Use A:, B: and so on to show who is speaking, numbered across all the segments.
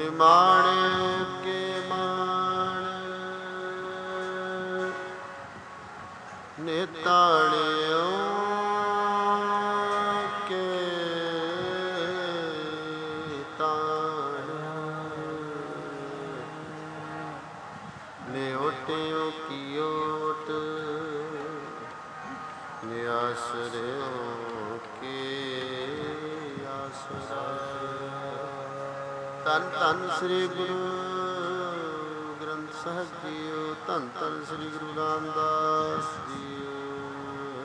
A: ਨਿਮਾਣੇ ਕੇ ਮਾਣ ਨਿਤਾਣਿਓ ਕੇ ਤਾਣ ਨਿਓਟਿਓ ਕੀ ਓਟ ਨਿਆਸਰਿਓ ਧੰਨ ਧੰਨ ਸ੍ਰੀ ਗੁਰੂ ਗ੍ਰੰਥ ਸਾਹਿਬ ਜੀਓ। ਧੰਨ ਧੰਨ ਸ੍ਰੀ ਗੁਰੂ ਰਾਮਦਾਸ ਜੀਓ।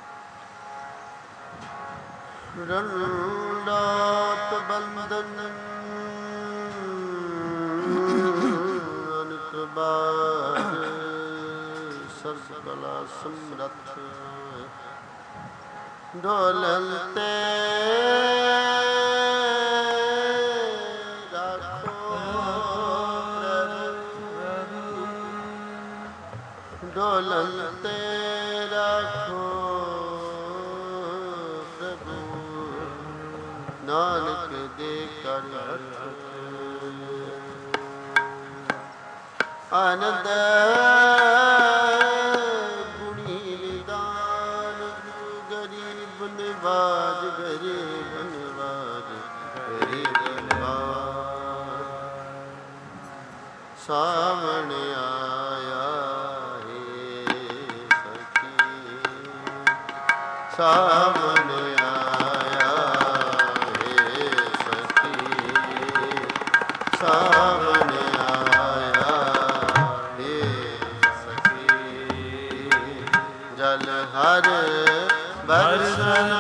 A: ਰਣਦਾਤ ਬੰਦਨ ਅਨਿਕ ਬਾਜ ਸਰਸ ਕਲਾ ਸਮਰੱਥ ਢੋਲਨ ਤੇ ਢੋਲਨ ਤੇ ਰਾਖੋ ਪ੍ਰਭੂ ਨਾਨਕ ਦੇ ਕਰ ਆਨੰਦ ਗੁਣੀ ਨਿਦਾਨ ਗਰੀਬ ਨਿਵਾਜ ਗਰੀਬ ਨਿਵਾਜ ਗਰੀਬ ਨਿਵਾਜ ਸਾਵਣ ਆਇਆ ਸਾਵਣ ਆਇਆ ਰੇ ਸਖੀ ਸਾਵਣ ਆਇਆ ਰੇ ਸਖੀ ਜਲ ਹਰ ਬਰਸਨ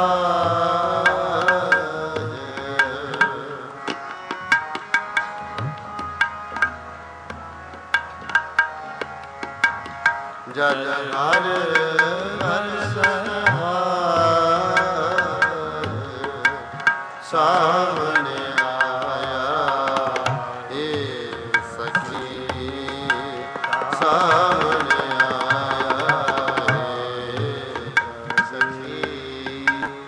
A: ਜਲ ਹਰ ਬਰਸਨ ਸਾਵਣ ਆਇਆ ਏ ਸਖੀ ਸਾਵਣ ਆਇਆ ਏ ਸਖੀ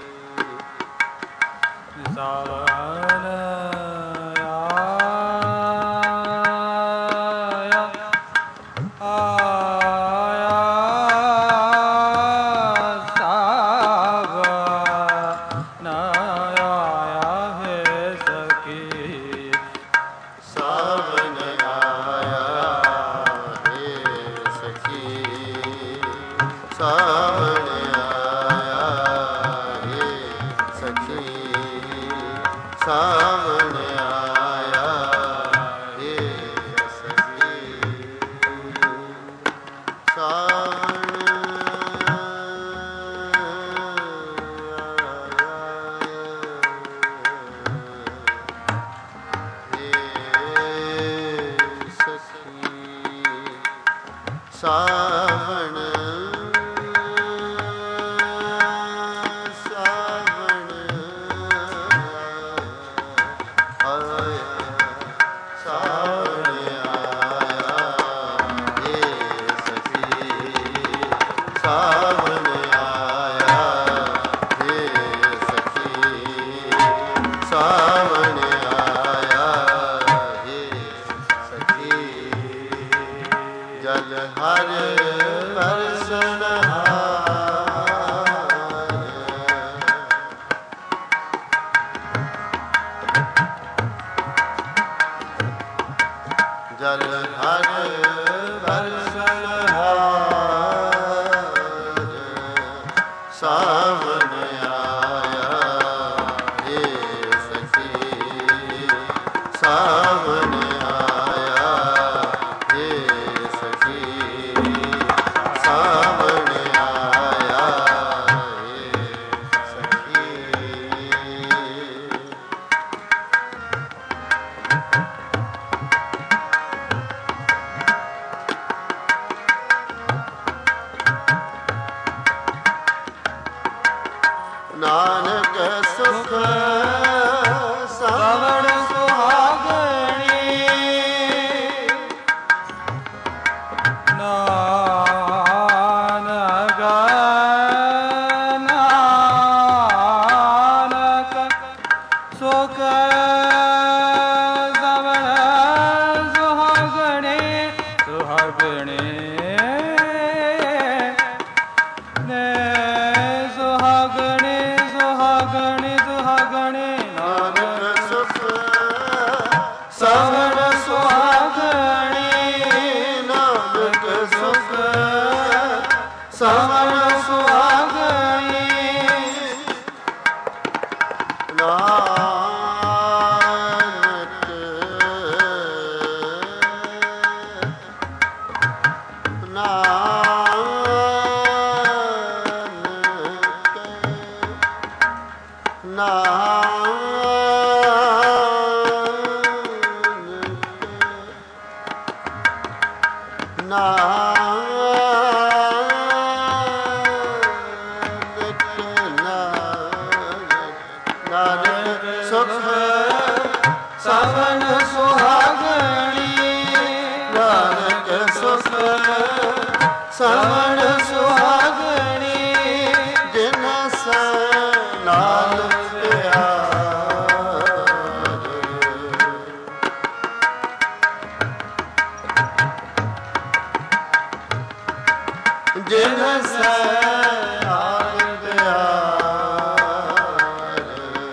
A: ਸਾਵਣ ਸਾਵਣ ਸਾਵਣ ਆਇਆ ਸਾਵਣ ਆਇਆ ਏ ਸਖੀ ਸਾਵਣ ਆਇਆ ਏ ਸਖੀ ਸਾਵਣ ਆਇਆ ਏ ਸਖੀ ਜਲ ਹਰ ਬਰਸਨ ਜਲ ਹਰ ਬਰਸਨ ਸਾਵਣ ਆਇਆ ਏ ਸਖੀ ਸਾਵਣ ਆਇਆ ਏ ਸਖੀ ਸਾਵਣ ਆਇਆ ਏ ਸਖੀ
B: ਸੁਹਾਗਣੇ ਨੇ ਸੁਹਾਗਣੇ ਸੁਹਾਗਣੇ ਸੁਹਾਗਣੇ
A: ਨਾਨਕ ਸੁਖ
B: ਸਵਣ ਸੁਹਾਗਣੇ
A: ਨਾਨਕ ਸੁਖ
B: ਸਵਣ ਸੁਹਾਗਣੇ
A: ਸਵਣ ਸੁਹਾਗਣੀ ਜਿਨ ਸੇ ਨਾਲ ਪਿਆਰ ਜਿਨ ਸੇ ਨਾਲ ਪਿਆਰ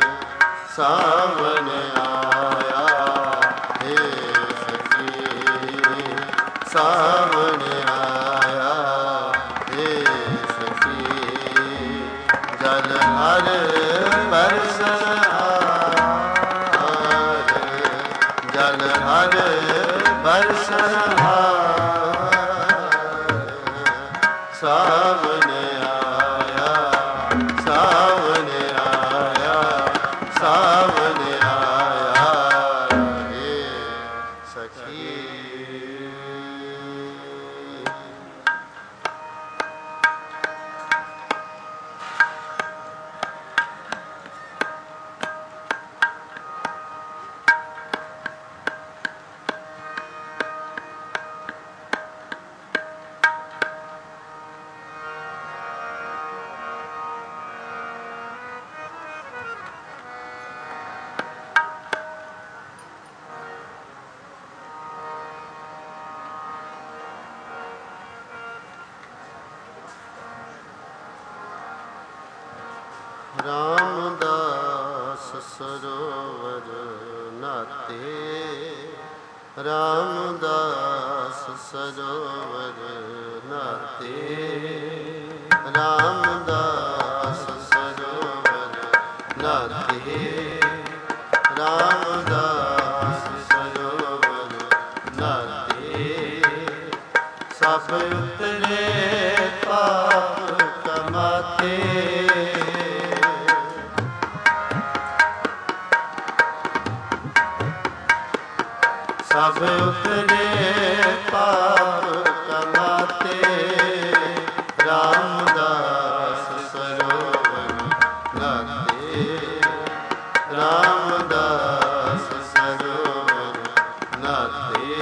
A: ਸਾਵਣ ਆਇਆ ਏ ਸਖੀ ਸਾਵਣ ਆਇਆ ਏ ਸਖੀ ਜਲ ਹਰ ਬਰਸਹਾਰ ਜਲ ਹਰ ਬਰਸਹਾਰ ਸਾਵਣ ਆਇਆ ਸਾਵਣ ਆਇਆ ਸਾਵਣ ਆਇਆ ਏ ਸਖੀ ਰਾਮਦਾਸ ਸਰੋਵਰ ਨਾਤੇ ਰਾਮਦਾਸ ਸਰੋਵਰ ਨਾਤੇ ਰਾਮਦਾਸ ਸਰੋਵਰ ਨਾਤੇ ਰਾਮਦਾਸ ਸਰੋਵਰ ਨਾਤੇ ਸਭ ਉਤਰੇ ਪਾਪ ਕਮਾਤੇ ਸਭ ਉਤਰੇ ਪਾਪ ਕਮਾਤੇ ਰਾਮਦਾਸ ਸਰੋਵਰ ਨਾਤੇ ਰਾਮਦਾਸ ਸਰੋਵਰ ਨਾਤੇ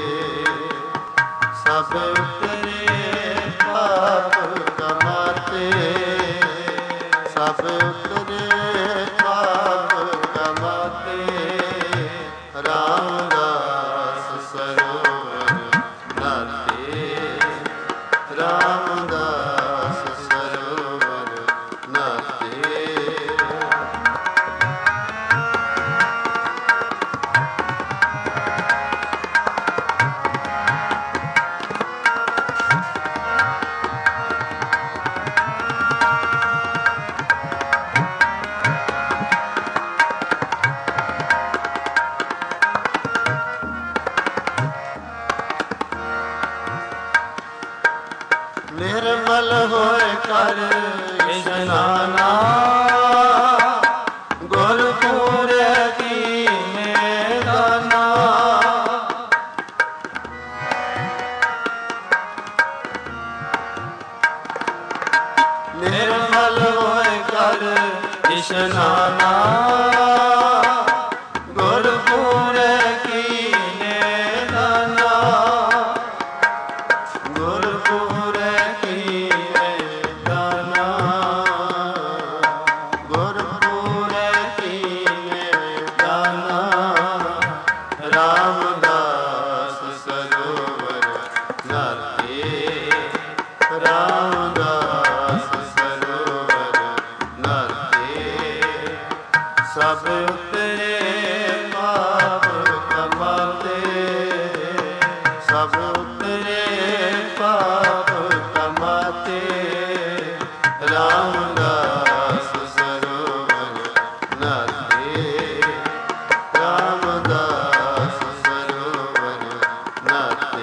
A: ਸਭ ਉਤਰੇ ਪਾਪ ਕਮਾਤੇ ਸਭ ਉਤਰੇ ਪਾਪ ਕਮਾਤੇ ਰਾਮਦਾਸ ਸਰੋਵਰ ਨਾਤੇ ਰਾਮਦਾਸ ਸਰੋਵਰ ਨਾਤੇ ਨਿਰਮਲ ਹੋਏ ਕਰ ਇਸ਼ਨਾਨਾ ਗੁਰਪੂਰੇ ਕੀ ਮੈਦਾਨਾ ਨਿਰਮਲ ਹੋਏ ਕਰ ਇਸ਼ਨਾਨਾ ਗੁਰਪੂਰੇ ਕੀ ਮੈਦਾਨਾ ਗੁਰਪੂਰੇ ਕੀ ਮੈਦਾਨਾ ਗੁਰਪੂਰੇ ਕੀ ਮੈਦਾਨਾ ਰਾਮਦਾਸ ਸਰੋਵਰ ਨਾਤੇ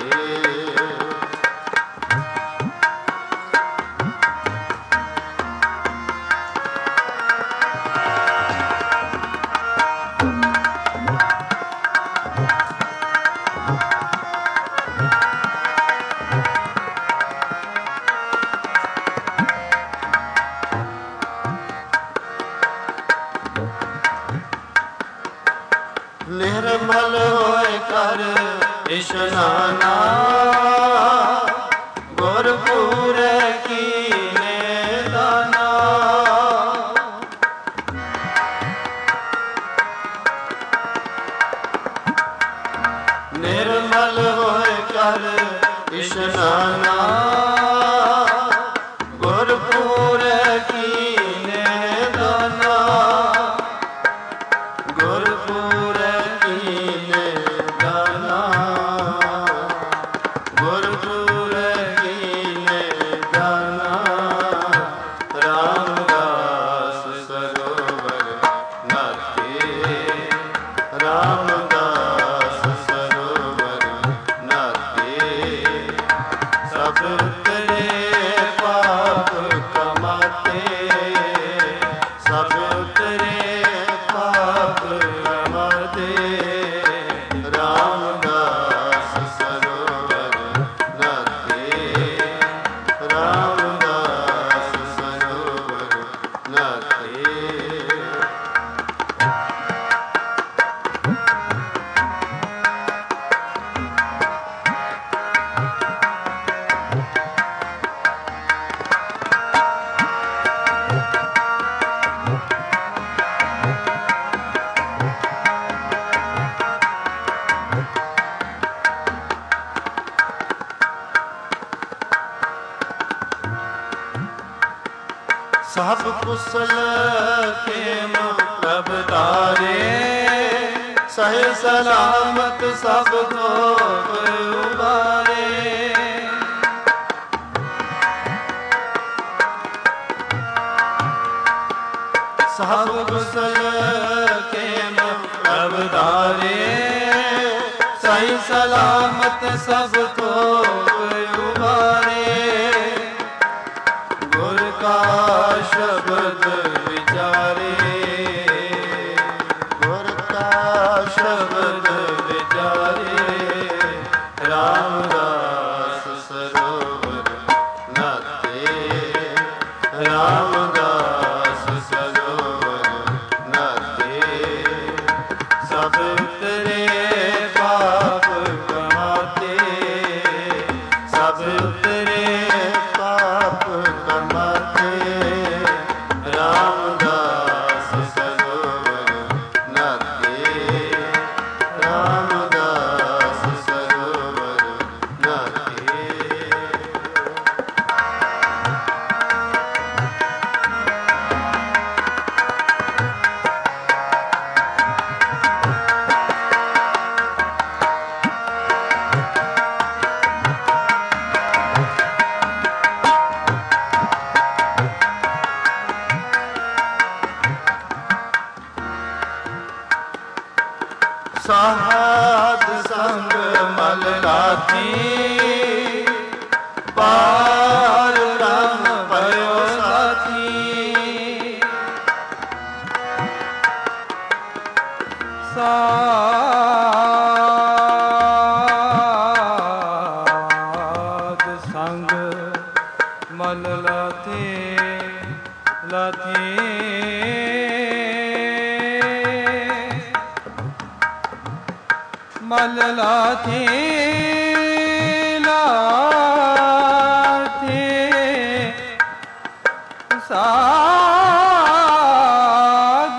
A: ਨਿਰਮਲ ਹੋਏ ਕਰ ਇਸ਼ਨਾਨਾ ਗੁਰਪੂਰੇ ਕੀਨੇ ਦਾਨਾ। ਨਿਰਮਲ ਹੋਏ ਕਰ ਇਸ਼ਨਾਨਾ ਗੁਰਪੂਰੇ ਕੀਨੇ ਦਾਨਾ। ਗੁਰਪੂਰੇ ਕੀਨੇ ਦਾਨਾ ਗੁਰਪੂਰੇ ਕੀਨੇ ਦਾਨਾ। ਰਾਮਦਾਸ ਸਰੋਵਰ ਨਾਤੇ ਰਾਮਦਾਸ ਸਰੋਵਰ ਨਾਤੇ। ਸਭ ਉਤਰੇ ਪਾਪ ਕਮਾਤੇ ਸਭ ਉਤਰੇ ਪਾਪ ਕਮਾਤੇ। ਰਾਮਦਾਸ ਸਰੋਵਰ ਨਾਤੇ ਰਾਮਦਾਸ ਸਰੋਵਰ ਨਾਤੇ। ਸਭ ਕੁਸਲ ਖੇਮ ਪ੍ਰਭ ਤਾਰੇ ਸਹਿ ਸਲਾਮਤ ਸਭ ਧੋਪ ਉਬਾਰੇ। ਸਭ ਕੁਸਲ ਖੇਮ ਪ੍ਰਭ ਤਾਰੇ ਸਹਿ ਸਲਾਮਤ ਸਭ ਧੋਪ ਉਬਾਰੇ। ਗੁਰ ਕਾ ਸ਼ਬਦ ਵਿਚਾਰੇ ਗੁਰ ਕਾ ਸ਼ਬਦ ਵਿਚਾਰੇ। ਰਾਮਦਾਸ ਸਰੋਵਰ ਨਾਤੇ ਰਾਮਦਾਸ ਸਰੋਵਰ ਨਾਤੇ। ਸਭ ਉਤਰੇ ਪਾਪ ਕਮਾਤੇ ਸਭ ਉਤਰੇ ਪਾਪ ਕਮਾਤੇ। ਰਾਮਦਾਸ ਸਰੋਵਰ ਨਾਤੇ ਰਾਮਦਾਸ ਸਰੋਵਰ ਨਾਤੇ। ਸਾਧ ਸੰਗ ਮਲ ਲਾਥੀ ਪਾਰ ਬ੍ਰਹਮ ਭਇਓ ਸਾਥੀ।
B: ਸਾਧ ਸੰਗ ਮਲ ਲਾਥੀ ਲਾਥੀ। ਮਲ ਲਾਥੀ ਲਾਥੀ। ਸਾਧ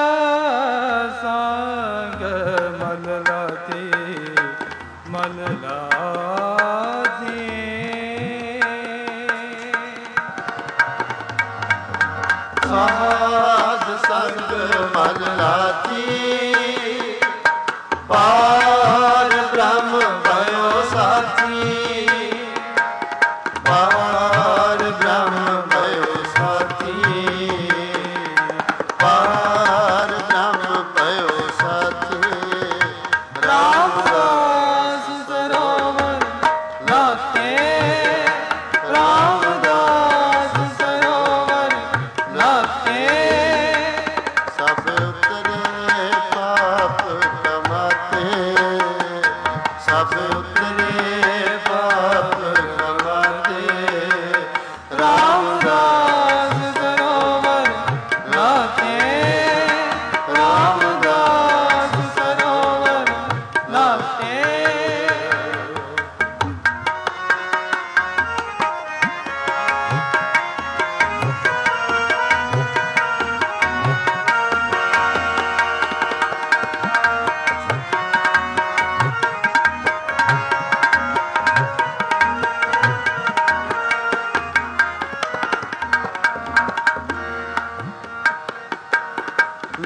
B: ਸੰਗ ਮਲ ਲਾਥੀ ਮਲ ਲਾਥੀ।
A: ਸਾਧ ਸੰਗ ਮਲ ਲਾਥੀ ਪਾਰ ਬ੍ਰਹਮ ਭਇਓ ਸਾਥੀ। ਪਾਰ ਬ੍ਰਹਮ ਭਇਓ ਸਾਥੀ ਪਾਰ ਬ੍ਰਹਮ ਭਇਓ ਸਾਥੀ। ਰਾਮਦਾਸ ਸਰੋਵਰ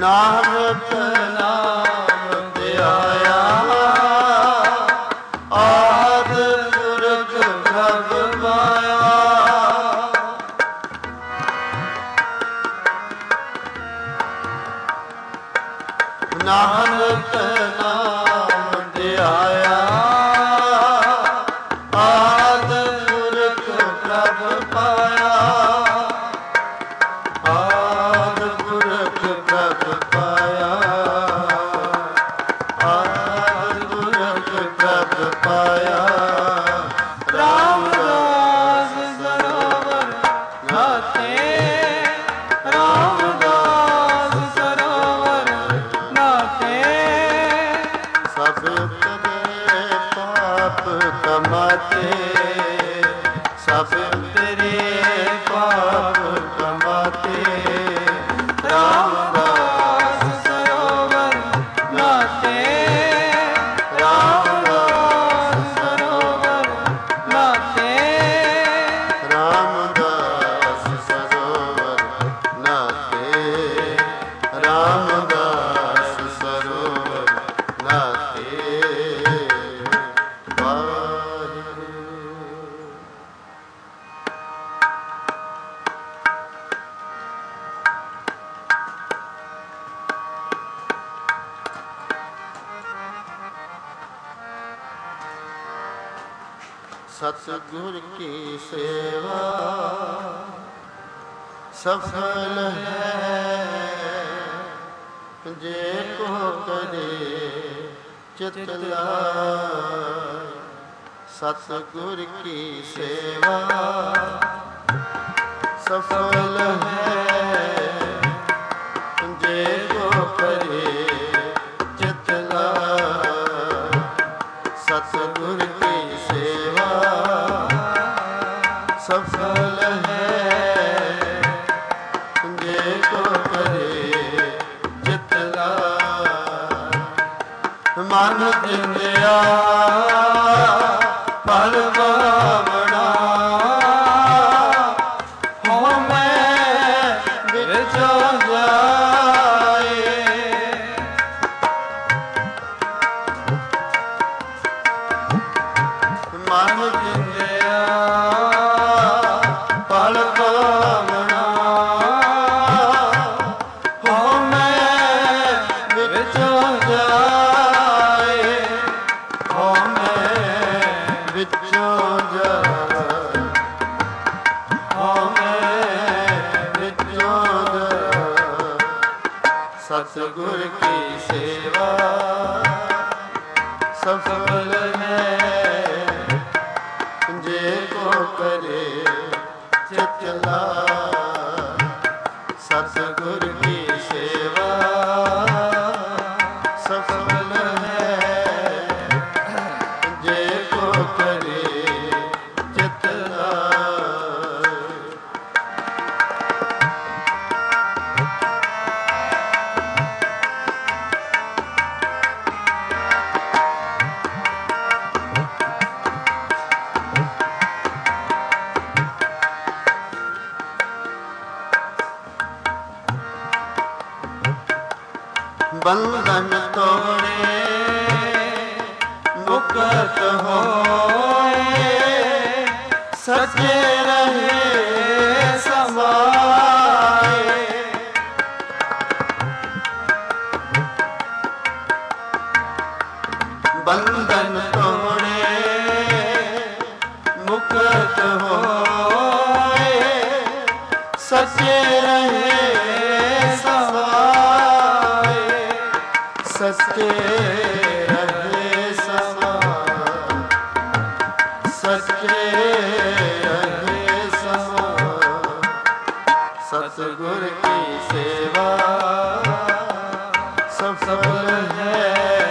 A: ਨਾਨਕ ਨਾਮ ਧਿਆਇਆ ਆਦ ਪੁਰਖ ਪ੍ਰਭ ਪਾਇਆ। ਨਾਨਕ ਨਾਮ ਧਿਆਇਆ ਆਦ ਪੁਰਖ ਪ੍ਰਭ ਪਾਇਆ। ਆਦ ਪੁਰਖ ਪ੍ਰਭ ਪਾਇਆ। ਆਦ ਪੁਰਖ ਪ੍ਰਭ ਪਾਇਆ।
B: ਰਾਮਦਾਸ ਸਰੋਵਰ ਨਾਤੇ ਰਾਮਦਾਸ ਸਰੋਵਰ ਨਾਤੇ
A: ਸਭ ਤੇਰੇ ਪਾਪ ਕਮਾਤੇ। ਸਭ ਤੇਰੇ ਪਾਪ ਕਮਾਤੇ।
B: ਰਾਮਦਾਸ ਸਰੋਵਰ ਨਾਤੇ ਰਾਮਦਾਸ ਸਰੋਵਰ ਨਾਤੇ
A: ਰਾਮਦਾਸ ਸਰੋਵਰ ਨਾਤੇ। ਰਾਮਦਾਸ ਸਰੋਵਰ ਨਾਤੇ। ਵਾਹਿਗੁਰੂ। सतगुर की सेवा सफल है जे को करे चित लाय। सतगुर की सेवा सफल है जे को करे चित लाय। सतगुर की सेवा सफल है जे को करे चित लाय। मन जिंदिया फल बावड़ा हो मैं विचो जाए। मन जिंदिया फल पावना हो मैं विचों जाए। हो मैं विचों जाए। हो मैं विचों जाए। सतगुर की सेवा सफल है जे को करे चित लाय। सतगुर की सेवा सफल है जे को करे चित लाय। बंधन तोड़े मुक्त होए सच्चे रहे समाए। बंधन तोड़े मुक्त होए सच्चे रहे समाए। सच्चे रहे समाए। सच्चे रहे समाए। सतगुर की सेवा सफल है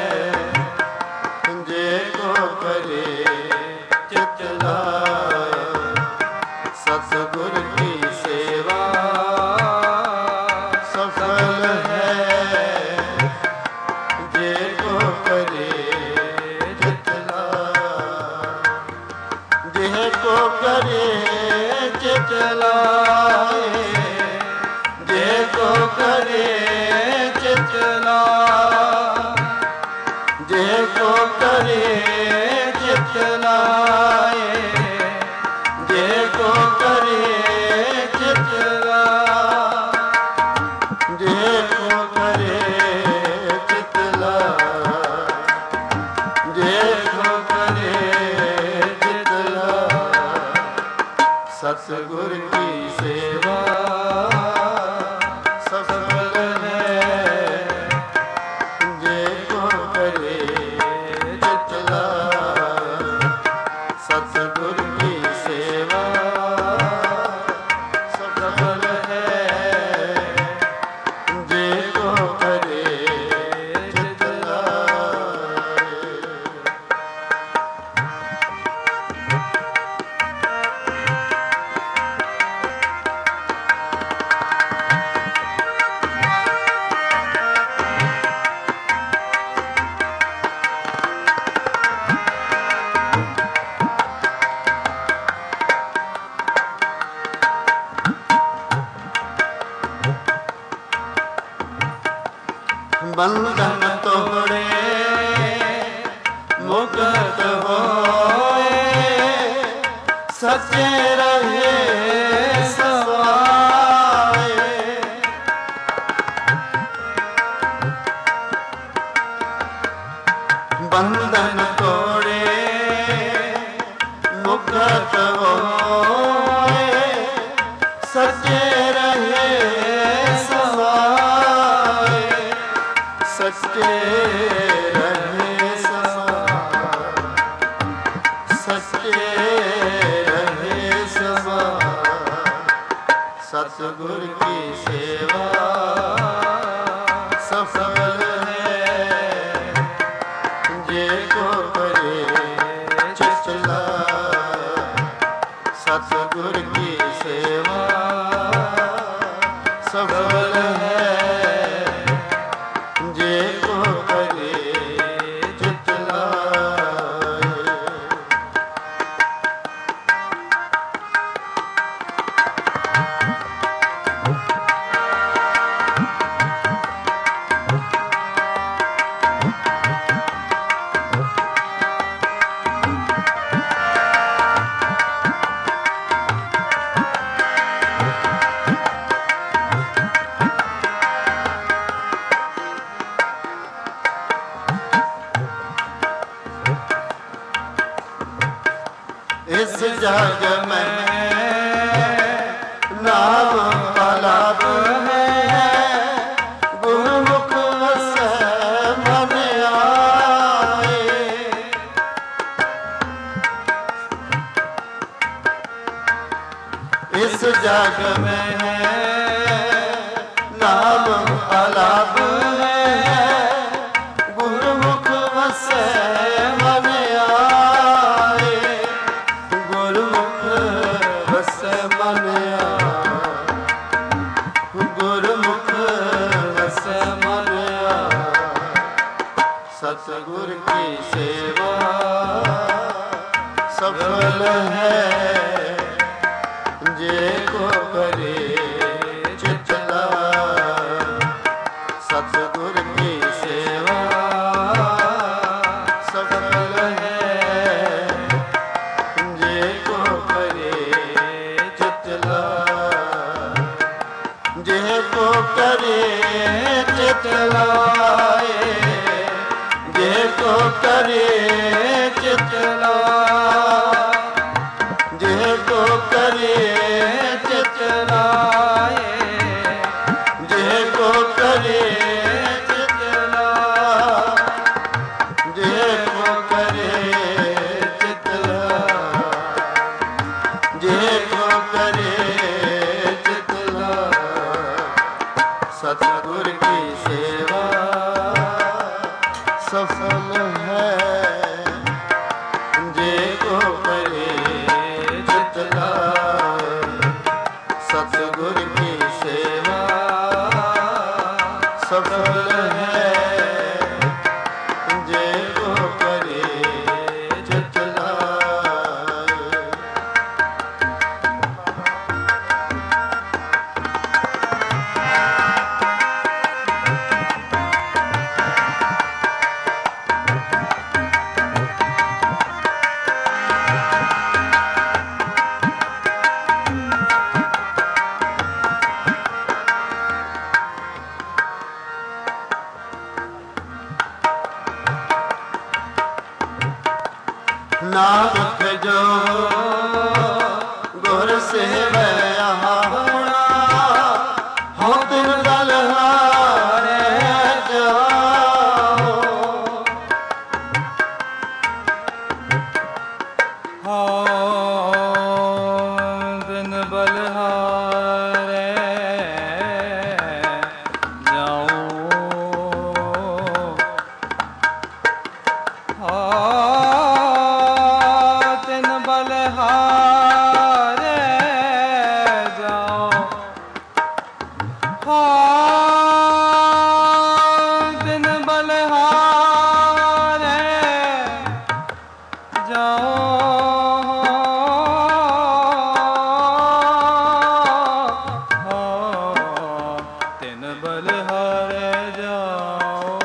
A: जे को करे चित लाय। सतगुर की सेवा सफल है जे को करे चित लाय। जे को करे चित लाए। जे को करे चित
B: चितला
A: जे को करे
B: चितलाए
A: जे को करे
B: चितला
A: जे को करे चितला जे को करे चितला सतगुर की सेवा सफल है जे को करे चितला सतगुर की सेवा सफल है जे को करे चितला बंधन तोड़े मुक्त होए सच्चे रहे सवाए बंधन तोड़े मुक्त होए सच्चे रहे सवाए सच्चे रहे सवाए सच्चे रहे सवाए सतगुर की सेवा सफल है जे को करे चितला सतगुर की सेवा सफल है जे को करे चितला इस जग में नाम अलाप है गुरुमुख से मन आए इस जग में नाम अलाप है गुरुमुख से मन आए गुरुमुख बस मन गुरुमुख बस मन सतगुर की सेवा सफल है जे को करे चितला सतगुर की सेवा सफल है जे को करे चितला जे को करे चितलाए जे को करे चितला जे को करे
B: चितलाए
A: जे को करे चितला जे को करे चितला जे को करे चितला सतगुर की सेवा सफल है जे को करे चितला सत
B: ਜਾਓ ਦਿਨ ਬਲਿਹਾਰੇ ਜਾਓ ਦਿਨ ਬਲਿਹਾਰੇ ਜਾਓ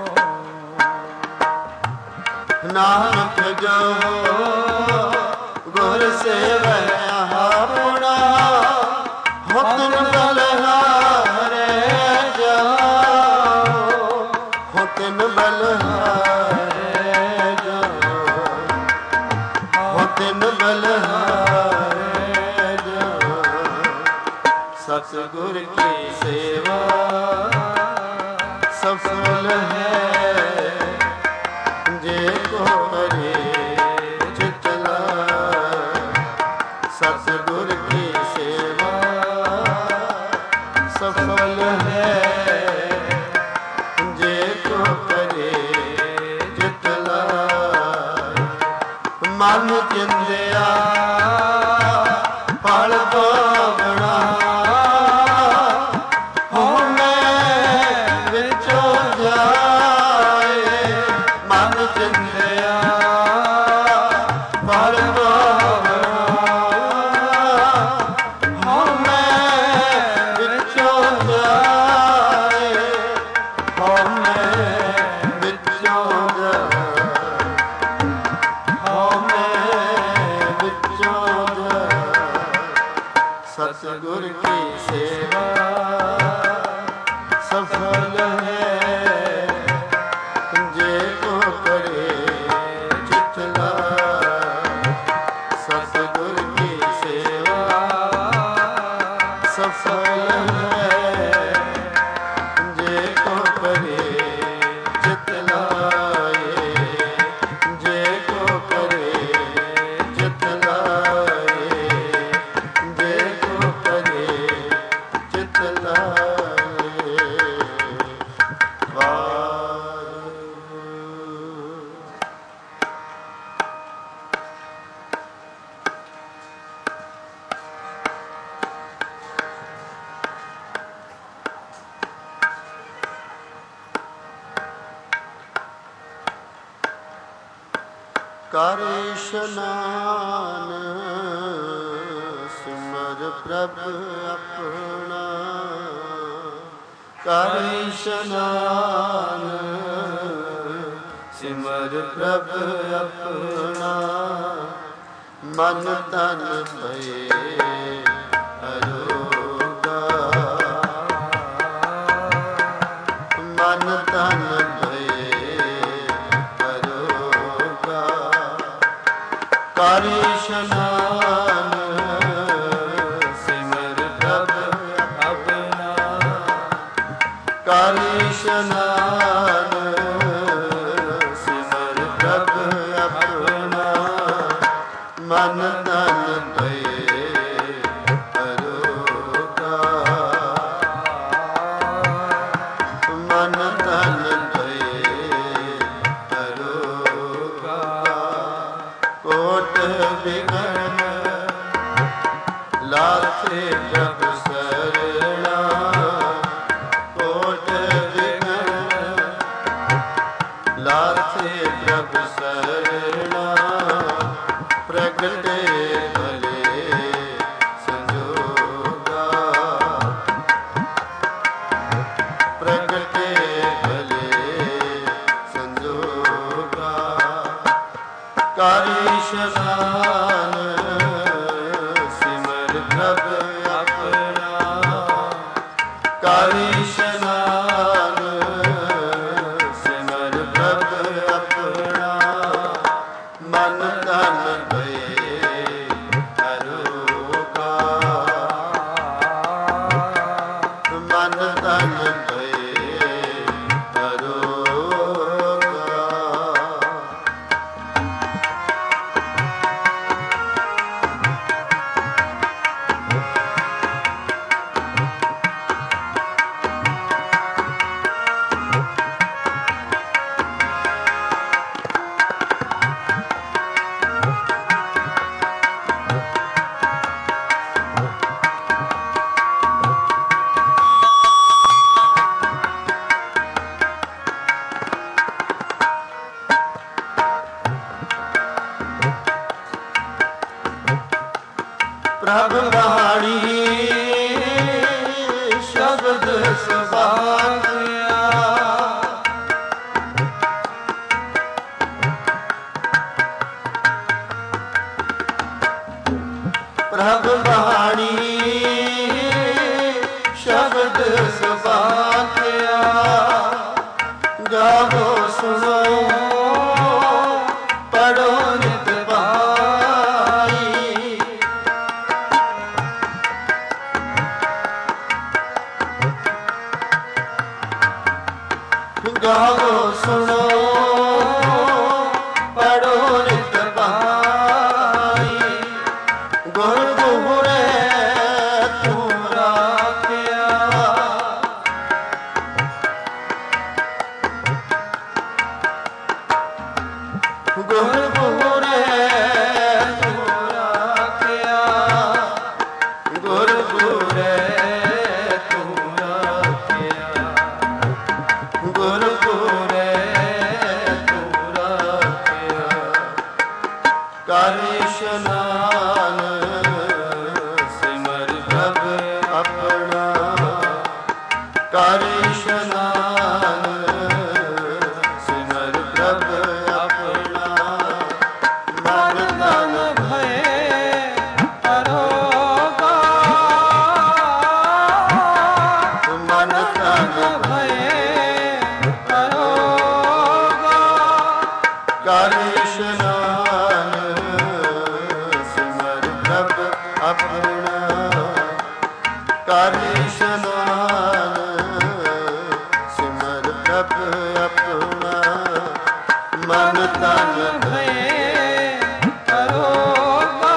A: ਨਾਨਕ ਜੋ ਗੁਰ ਸੇਵੈ ਆਪਣਾ ਹੁਕਮ ਬਲਿਹਾਰੇ ਜਾਓ ਹੁਕਮ ਬਲਿਹਾਰੇ ਜਾਓ ਹੁਕਮ ਬਲਿਹਾਰੇ ਜਾਓ ਸਤਿਗੁਰ ਕੀ ਸੇਵਾ ਸਫਲ ਹੈ ਜੇ ਕੋ ਕਰੇ ਚਿਤ ਲਾਇ ਸਤਿਗੁਰ ਕੀ ਸੇਵਾ ਸਫਲ ਹੈ ਜੇ ਕੋ ਕਰੇ ਚਿਤ ਲਾਇ ਮਨ ਚਿੰਦਿਆ ਫਲ ਭੋਗਣਾ ਹੋਵੇ ਵਿੱਚੋਂ ਜਾਏ ਮਨ ਚਿੰਦਿਆ ਫਲ ਭੋਗਣਾ ਹੋਵੇ ਵਿੱਚੋਂ ਜਾਏ ਹੋਵੇ ਵਿੱਚੋਂ ਜਾਏ ਹੋਵੇ ਵਿੱਚੋਂ ਜਾਏ ਸਤਿਗੁਰ ਕੀ ਸੇਵਾ ਸਫਲ ਹੈ ਜੇ ਕੋ ਕਰੇ ਚਿਤ ਲਾਇ ਸਤਿਗੁਰ ਕੀ ਸੇਵਾ ਸਫਲ ਹੈ ਜੇ ਕੋ ਕਰੇ ਚਿਤ ਲਾਇ ਜੇ ਕੋ ਕਰੇ ਚਿਤ ਲਾਇ ਜੇ ਕੋ ਕਰੇ ਚਿਤ ਲਾਇ ਕਰ ਇਸ਼ਨਾਨ ਸਿਮਰ ਪ੍ਰਭ ਆਪਣਾ ਕਰ ਇਸ਼ਨਾਨ ਸਿਮਰ ਪ੍ਰਭ ਆਪਣਾ ਮਨ ਤਨ ਭਏ ਅਰੋਗਾ ਮਨ ਤਨ ਭਏ ਅਰੋਗਾ ਕਰ ਇਸ਼ਨਾਨ ਸਿਮਰ ਪ੍ਰਭ ਆਪਣਾ ਕਰ ਇਸ਼ਨਾਨ ਸਿਮਰ ਪ੍ਰਭ ਆਪਣਾ ਮਨ ਤਨ ਭਏ ਅਰੋਗਾ ਮਨ ਤਨ ਭਏ ਅਰੋਗਾ ਕੋਟ ਬਿਗਨ ਲਾਥੇ ਪ੍ਰਭ ਸਰਣਾ ਕੋਟ ਬਿਗਨ ਲਾਥੇ ਪ੍ਰਭ ਸਰਣਾ ਪ੍ਰਗਟੇ ਭਲੇ ਪ੍ਰਭ ਬਾਣੀ ਸ਼ਬਦ ਸੁਭਾਗਿਆ ਪ੍ਰਭ ਬਾਣੀ ਸ਼ਬਦ ਸੁਭਾਗਿਆ ਗਾਵੋ ਸੁਣੋ ਪੜੋ ਨਿਤ ਭਾਈ ਗਾਵੋ ਸੁਣੋ ਪੜੋ ਨਿਤ ਭਾਈ ਗੁਰ ਗੁਰੇ ਤੂੰ ਰਾਖਿਆ ਗੁਰ ਗੁਰੇ ਤੂੰ ਰਾਖਿਆ ਗੁਰ ਗੁਰੇ ਤੂੰ ਰਾਖਿਆ ਗੁਰ ਗੁਰੇ ਤੂੰ ਰਾਖਿਆ ਕਰ ਇਸ਼ਨਾਨ ਸਿਮਰ ਪ੍ਰਭ ਆਪਣਾ ਕਰ ਇਸ਼ਨਾਨ ਸਿਮਰ ਪ੍ਰਭ ਆਪਣਾ ਮਨ ਤਨ
B: ਭਏ ਅਰੋਗਾ
A: ਮਨ ਤਨ
B: ਭਏ ਅਰੋਗਾ
A: ਕਰ ਇਸ਼ਨਾਨ ਸਿਮਰ ਪ੍ਰਭ ਆਪਣਾ ਕਰ ਇਸ਼ਨਾਨ ਸਿਮਰ ਪ੍ਰਭ ਆਪਣਾ ਮਨ ਤਨ
B: ਭਏ ਅਰੋਗਾ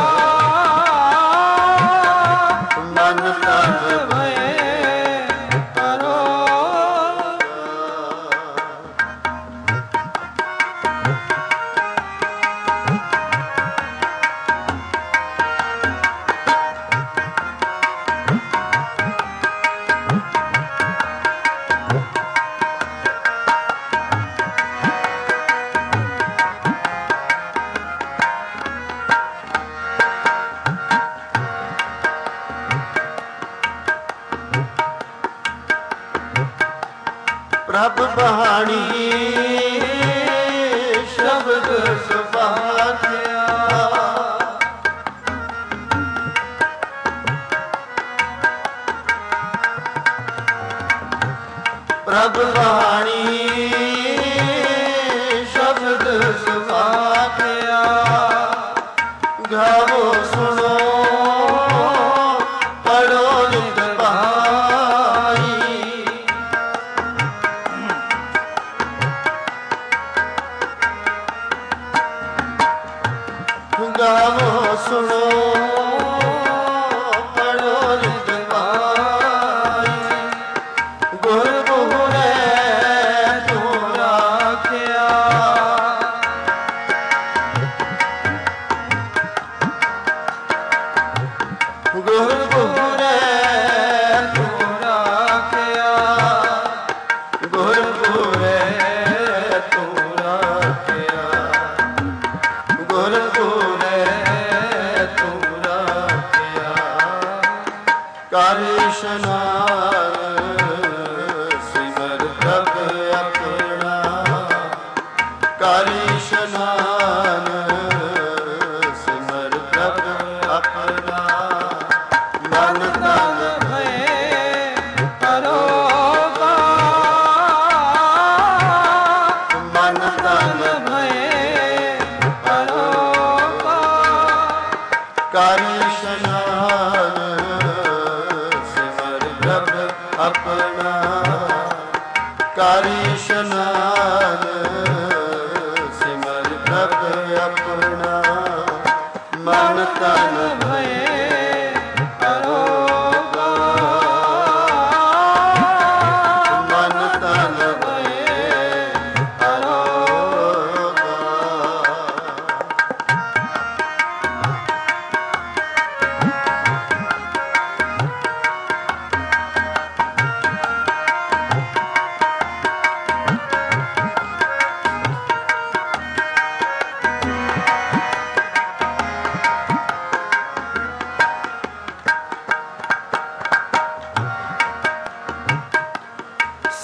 A: ਮਨ ਤਨ
B: ਭਏ ਅਰੋਗਾ
A: ਪ੍ਰਭ ਬਾਣੀ ਸ਼ਬਦ ਸੁਭਾਗਿਆ ਪ੍ਰਭ ਬਾਣੀ ਸ਼ਬਦ ਸੁਭਾਗਿਆ ਗਾਵੋ ਸੁਣੋ ਪੜੋ ਨਿਤ ਭਾਈ ਗਾਵੋ ਸੁਣੋ ਪੜੋ ਨਿਤ ਭਾਈ ਗੁਰ ਗੁਰੇ ਤੂੰ ਰਾਖਿਆ ਗੁਰ ਗੁਰੇ ਤੂੰ ਰਾਖਿਆ ਗੁਰ ਗੁਰੇ ਤੂੰ ਰਾਖਿਆ ਗੁਰ ਗੁਰੇ ਤੂੰ ਰਾਖਿਆ ਕਰ ਇਸ਼ਨਾਨ ਸਿਮਰ ਪ੍ਰਭ ਆਪਣਾ ਕਰ ਇਸ਼ਨਾਨ ਸਿਮਰ ਪ੍ਰਭ ਆਪਣਾ ਮਨ ਤਨ
B: ਭਏ ਅਰੋਗਾ
A: ਮਨ ਤਨ
B: ਭਏ ਅਰੋਗਾ
A: ਕਰ ਇਸ਼ਨਾਨ ਸਿਮਰ ਪ੍ਰਭ ਆਪਣਾ ਕਰ ਇਸ਼ਨਾਨ ਸਿਮਰ ਪ੍ਰਭ ਆਪਣਾ ਮਨ ਤਨ
B: ਭਏ ਅਰੋਗਾ
A: ਮਨ ਤਨ
B: ਭਏ ਅਰੋਗਾ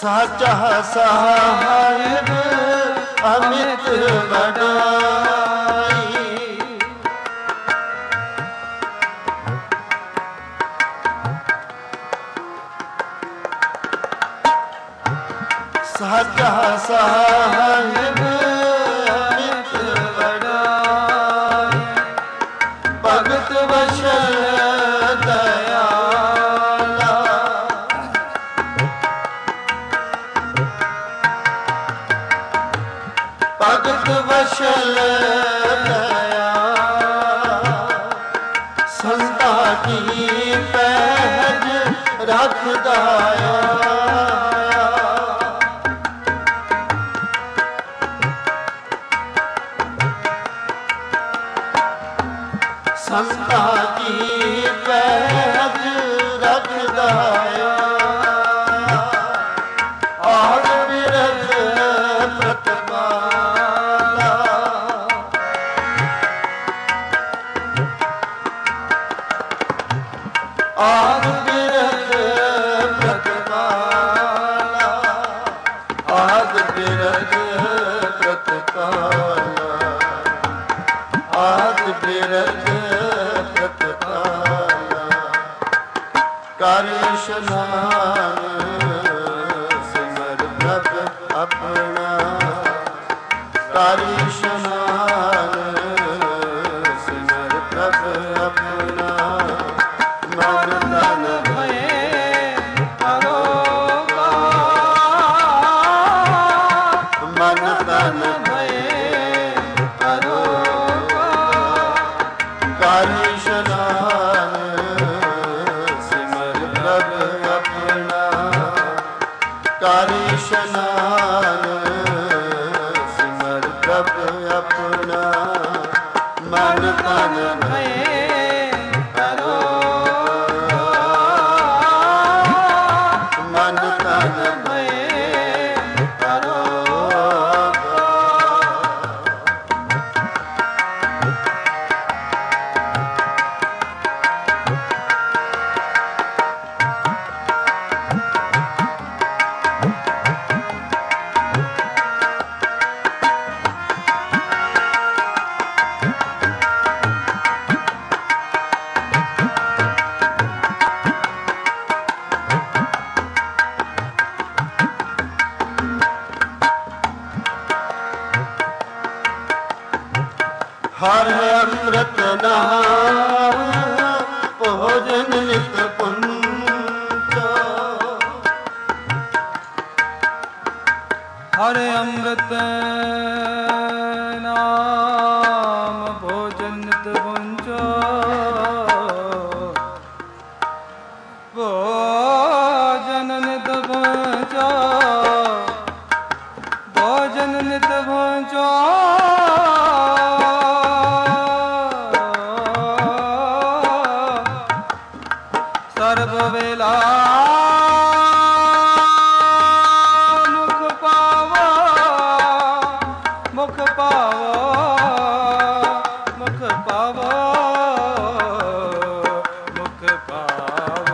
A: ਸਾਚਾ ਸਾਹਿਬ ਅਮਿਤ ਵਡਾਈ। ਸਾਚਾ ਸਾਹਿਬ ਅਮਿਤ ਵਡਾਈ। ਭਗਤ ਵਸ਼ਲ ਦਇਆਲਾ। ਭਗਤ ਵਸ਼ਲ ਦਇਆਲਾ। ਸੰਤਾ ਕੀ ਪਹਿਜ ਰੱਖਦਾ ਆ। ਸੰਤਾ ਕੀ ਪਹਿਜ ਰੱਖਦਾ ਆਹ ਬਿਰਧ ਪ੍ਰਤਪਾਲਾ। ਆਹ ਬਿਰਧ ਪ੍ਰਤਪਾਲਾ। ਆਹ ਬਿਰਧ ਪ੍ਰਤਪਾਲਾ। ਆਦ ਬਿਰਧ ਪ੍ਰਤਪਾਲਾ। ਕਰ ਇਸ਼ਨਾਨ ਸਿਮਰ ਪ੍ਰਭ ਆਪਣਾ। ਕਰ ਇਸ਼ਨਾਨ ਸਿਮਰ ਪ੍ਰਭ ਆਪਣਾ। ਮਨ ਤਨ
B: ਭਏ ਅਰੋਗਾ।
A: ਮਨ ਤਨ
B: ਭਏ ਅਰੋਗਾ।
A: ਕਰ ਇਸ਼ਨਾਨ ਸਿਮਰ ਪ੍ਰਭ ਆਪਣਾ। ਕਰ ਇਸ਼ਨਾਨ ਸਿਮਰ ਪ੍ਰਭ ਆਪਣਾ। ਮਨ ਤਨ
B: ਭਏ
A: ਮਨ ਤਨ
B: ਭਏ
A: ਹਰ ਅੰਮ੍ਰਿਤ ਨਾਮ ਭੋਜਨ ਨਿਤ ਪੁੰਚ।
B: ਹਰ ਅੰਮ੍ਰਿਤ ਨਾਮ ਭੋਜਨ ਨਿਤ ਪੁੰਚੋ। ਭੋਜਨ ਨਿਤ ਪੁੰਚੋ। ਭੋਜਨ ਨਿਤ ਪੁੰਚੋ। ਸਰਬ ਵੇਲਾ ਮੁਖ ਪਾਵੋ। ਮੁਖ ਪਾਵੋ। ਮੁਖ ਪਾਵੋ। ਮੁਖ ਪਾਵੋ।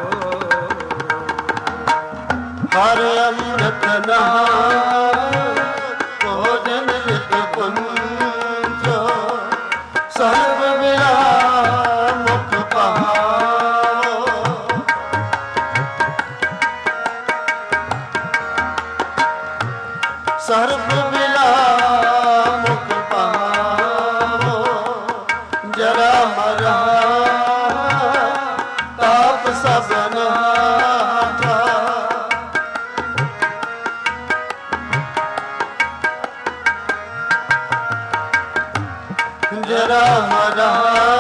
A: ਹਰ ਅੰਮ੍ਰਿਤ ਨਾਮ ਭੋਜਨ ਨਿਤ ਪੁੰਚ। ਸਰਬ ਵੇਲਾ ਮੁਖ ਪਾਵੋ। ਸਰਬ ਵੇਲਾ ਮੁਖ ਪਾਵੋ। ਜਰਾ ਮਰਾ ਤਾਪ ਸਭਨਾ ਜਾ। ਜਰਾ ਮਰਾ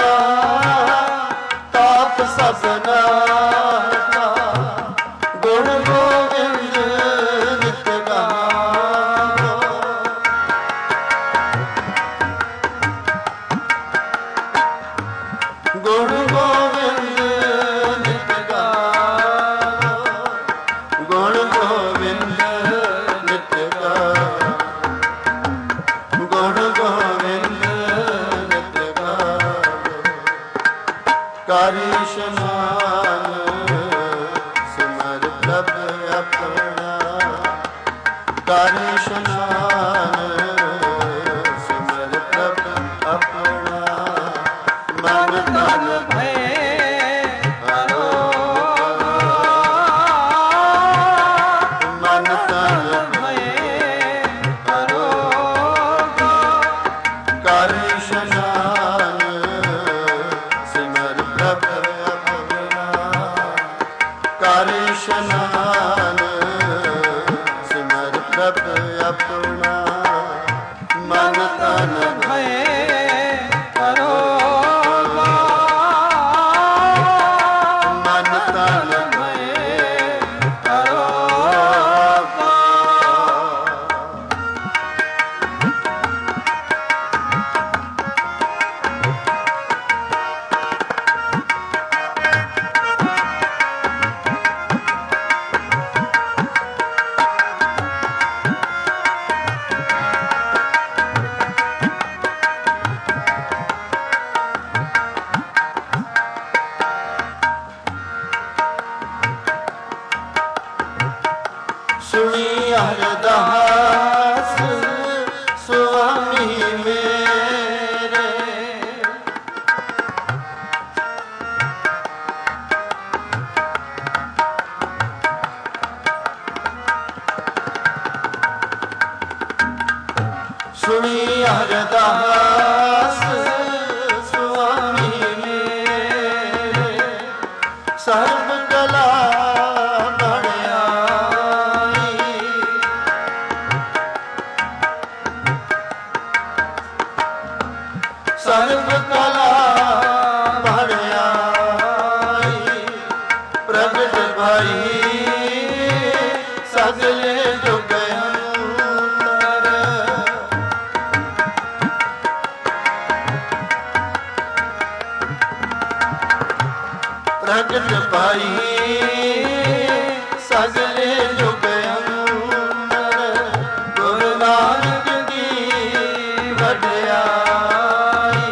A: ਤਾਪ ਸਭਨਾ ਜਾ। ਗੁਣ ਗੋਬਿੰਦ ਨਿਤ ਗਾਵੋ। ਗੁਣ ਗੋਬਿੰਦ ਨਿਤ ਗਾਵੋ। ਗੁਣ ਗੋਬਿੰਦ ਨਿਤ ਗਾਵੋ। ਗੁਣ ਗੋਬਿੰਦ ਨਿਤ ਗਾਵੋ। ਕਰ ਇਸ਼ਨਾਨ ਸਿਮਰ ਪ੍ਰਭ ਆਪਣਾ। ਕਰ ਇਸ਼ਨਾਨ ਸਿਮਰ ਪ੍ਰਭ ਆਪਣਾ ਮਨ ਤਨ
B: ਭੈ
A: ਮਨ ਤਨ ਕਰ ਇਸ਼ਨਾਨ ਸਿਮਰ ਪ੍ਰਭ ਆਪਣਾ ਕਰ ਇਸ਼ਨਾਨ ਸਿਮਰ ਪ੍ਰਭ ਆਪਣਾ ਮਨ ਤਨ ਮਨ ਤਨ ਸੁਣੀ ਅਰਦਾਸ ਸੁਆਮੀ ਮੇਰੇ ਸੁਣੀ ਅਰਦਾਸ ਸੁਆਮੀ ਮੇਰੇ ਸਰਬ ਕਲਾ ਸਰਬ ਕਲਾ ਬੜਿਆਈ ਪ੍ਰਗਟ ਭਾਈ ਸਗਲੇ ਜੁਗ ਅੰਤਰ ਪ੍ਰਗਟ ਭਾਈ ਸਗਲੇ ਜੁਗ ਅੰਤਰ ਗੁਰੂ ਨਾਨਕ ਦੀ ਵਡਿਆਈ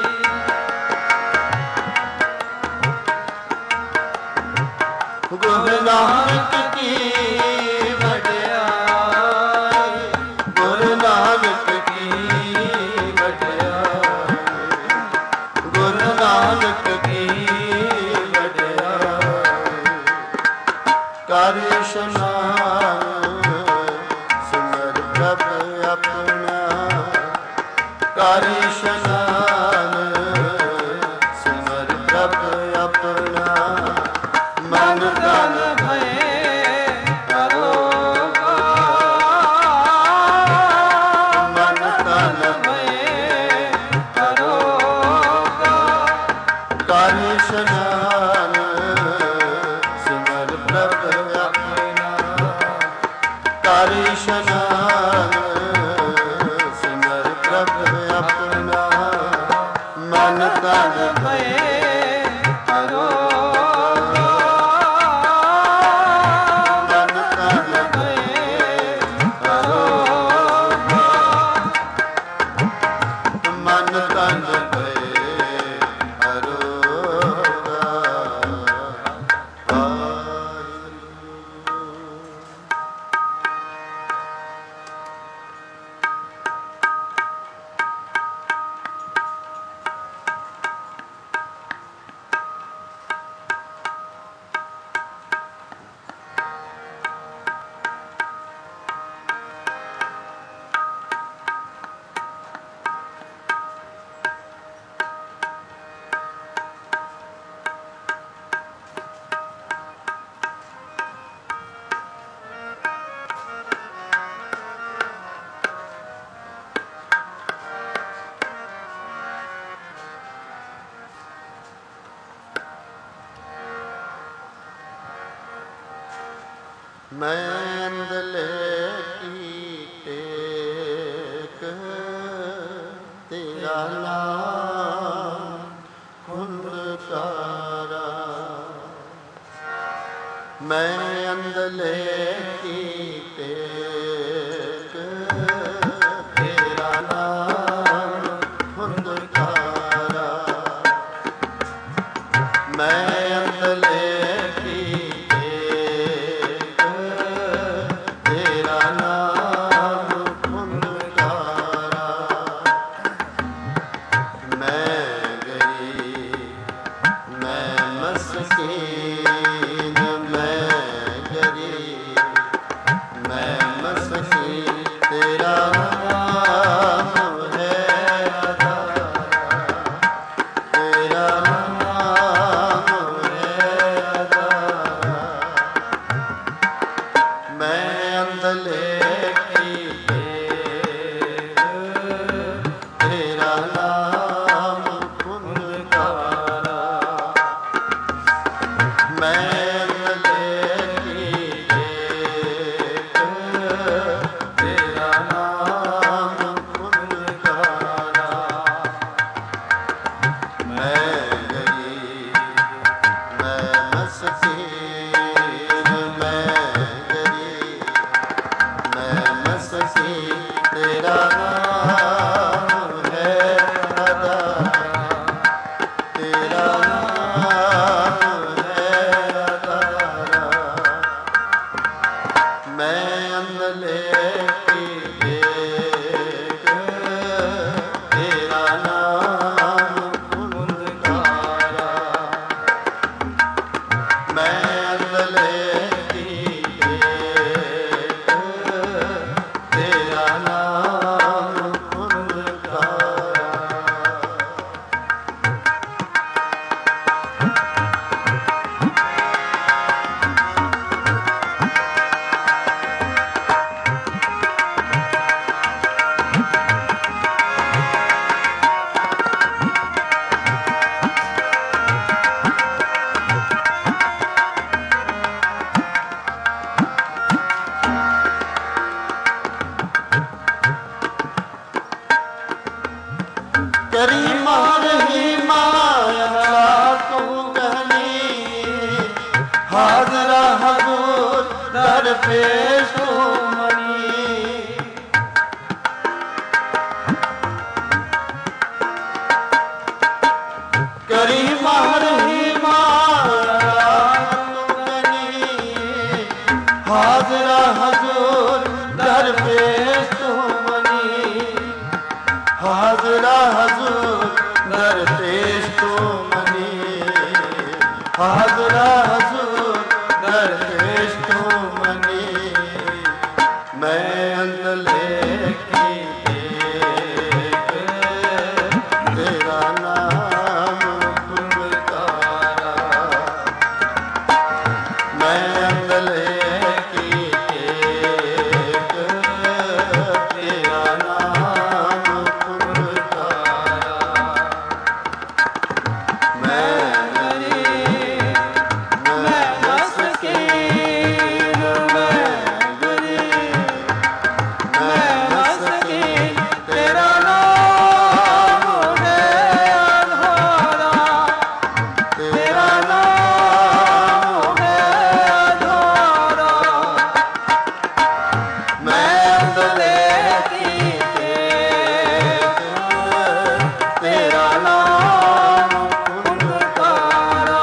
A: ਗੁਰੂ ਨਾਨਕ ਕੀ ਵਡਿਆਈ ਗੁਰੂ ਨਾਨਕ ਕੀ ਵਡਿਆਈ ਗੁਰੂ ਨਾਨਕ ਕੀ ਵਡਿਆਈ ਕਰ ਇਸ਼ਨਾਨ ਸਿਮਰ ਪ੍ਰਭ ਆਪਣਾ ਕਰ ਇਸ਼ਨਾਨ ਸਿਮਰ ਪ੍ਰਭ ਆਪਣਾ ਮਨ ਤਨ ਮਨ ਤਨ ਕਰ ਇਸ਼ਨਾਨ ਸਿਮਰ ਪ੍ਰਭ ਆਪਣਾ ਕਰ ਇਸ਼ਨਾਨ ਸਿਮਰ ਪ੍ਰਭ ਆਪਣਾ ਮਨ ਤਨ ਮੈਂ ਅੰਦਲੇ ਕੀ ਟੇਕ ਤੇਰਾ ਨਾਮ ਖੁੰਦਕਾਰਾ ਮੈਂ ਅੰਦਲੇ ਕੀ ਟੇਕ ਤੇਰਾ ਨਾਮ ਖੁੰਦਕਾਰਾ ਮੈਂ ਅੰਦਲੇ ਕੀ ਤੇਰਾ ਨਾਮ ਮੈਂ ਅੰਦਲੇ ਕੀ ਟੇਕ ਤੇਰਾ ਨਾਮ ਪੁਨਕਾਰਾ। ਮੈਂ ਗਰੀਬ ਮੈਂ ਮਸਕੀਨ ਮੈਂ ਗਰੀਬ ਮੈਂ ਮਸਕੀਨ ਤੇਰਾ ਨਾਮ ਹੈ ਅਦਾਰਾ ਤੇਰਾ ਨਾਮ ਹੈ ਅਦਾਰਾ। ਮੈਂ ਅੰਦਲੇ ਕੀ ਟੇਕ ਤੇਰਾ ਨਾਮ ਪੁਨਕਾਰਾ। ਮੈਂ ਅੰਦਲੇ ਕੀ ਟੇਕ ਤੇਰਾ ਨਾਮ ਪੁਨਕਾਰਾ। ਕਰੀ ਮਾਰਹੀ ਮਾਇਆ ਤੂੰ ਗਹਨੀ ਹਾਜ਼ਰਾ ਹਜ਼ੂਰ ਦਰ ਪੇਸ਼ ਤੂੰ ਮਨੀ। ਕਰੀ ਮਾਰਹੀ ਮਾਇਆ ਤੂੰ ਗਹਨੀ ਹਾਜ਼ਰਾ ਹਜ਼ੂਰ ਦਰ ਪੇਸ਼ ਤੂੰ ਮਨੀ। ਹਾਜ਼ਰਾ ਹਜ਼ੂਰ ਦਰ ਪੇਸ਼ ਤੂੰ ਮਨੀ। ਹਾਜ਼ਰਾ ਹਜ਼ੂਰ ਦਰ ਪੇਸ਼ ਤੂੰ ਮਨੀ। ਮੈਂ ਅੰਦਲੇ ਕੀ ਟੇਕ ਤੇਰਾ ਨਾਮ ਪੁਨਕਾਰਾ। ਮੈਂ ਅੰਦਲੇ ਕੀ ਟੇਕ ਤੇਰਾ ਨਾਮ ਪੁਨਕਾਰਾ। ਮੈਂ ਗਰੀਬ ਮੈਂ ਮਸਕੀਨ ਮੈਂ ਗਰੀਬ ਮੈਂ ਮਸਕੀਨ ਤੇਰਾ ਨਾਮ ਹੈ ਅਧਾਰਾ ਤੇਰਾ ਨਾਮ ਹੈ ਅਧਾਰਾ। ਮੈਂ ਅੰਦਲੇ ਕੀ ਟੇਕ ਤੇਰਾ ਨਾਮ ਪੁਨਕਾਰਾ।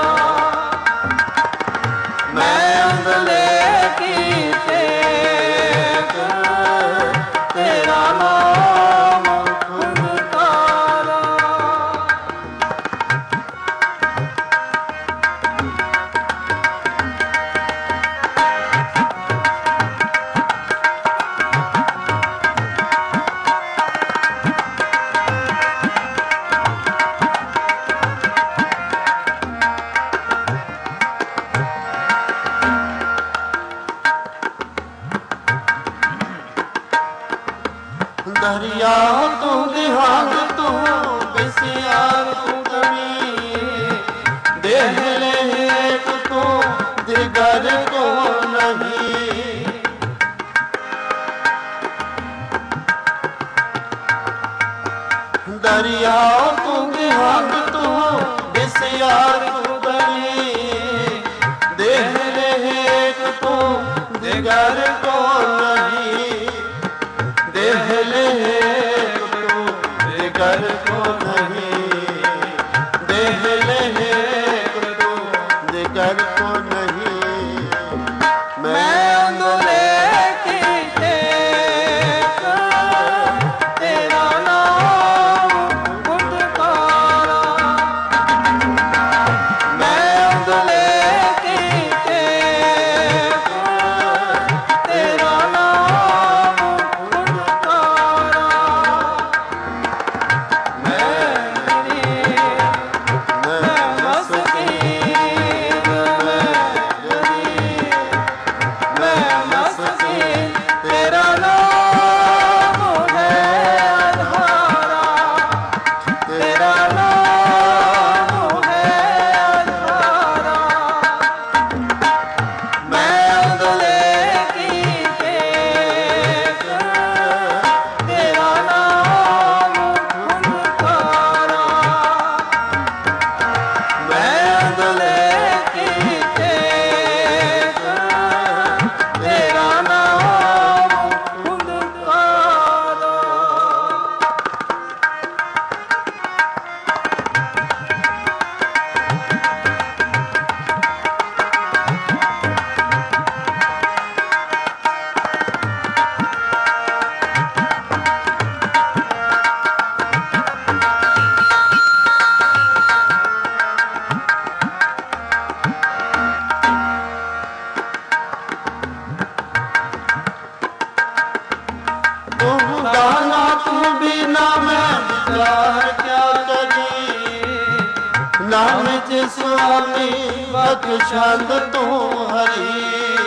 A: ਮੈਂ ਅੰਦਲੇ ਕੀ ਟੇਕ ਤੇਰਾ ਨਾਮ ਪੁਨਕਾਰਾ। ਦਰਿਆ ਤੂੰ ਦਿਹਾਂਗ ਤੂੰ ਬਿਸਿਆਰ ਤੂੰ ਕਵੀ ਦੇਹ ਲੇਖ ਤੂੰ ਦਿਗਰ ਕੋ ਨਹੀਂ। ਦਰਿਆ ਤੂੰ ਦਿਹਾਂਗ ਤੂੰ ਬਿਸਿਆਰ ਤੂੰ ਕਵੀ ਦੇਹ ਲੇਖ ਤੂੰ ਦਿਗਰ ਕੋ ਨਹੀਂ। ਦੇਹ ਲੇਖ ਤੂੰ ਦਿਗਰ ਕੋ ਨਹੀਂ। ਦੇਹ ਲੇਖ ਤੂੰ ਦਿਗਰ ਕੋ ਨਹੀਂ। ਮੈਂ ਅੰਦਲੇ ਕੀ ਟੇਕ ਤੇਰਾ ਨਾਮ ਪੁਨਕਾਰਾ। ਸੁਆਮੀ ਬਖਸ਼ੰਦ ਤੂੰ ਹਰੀ।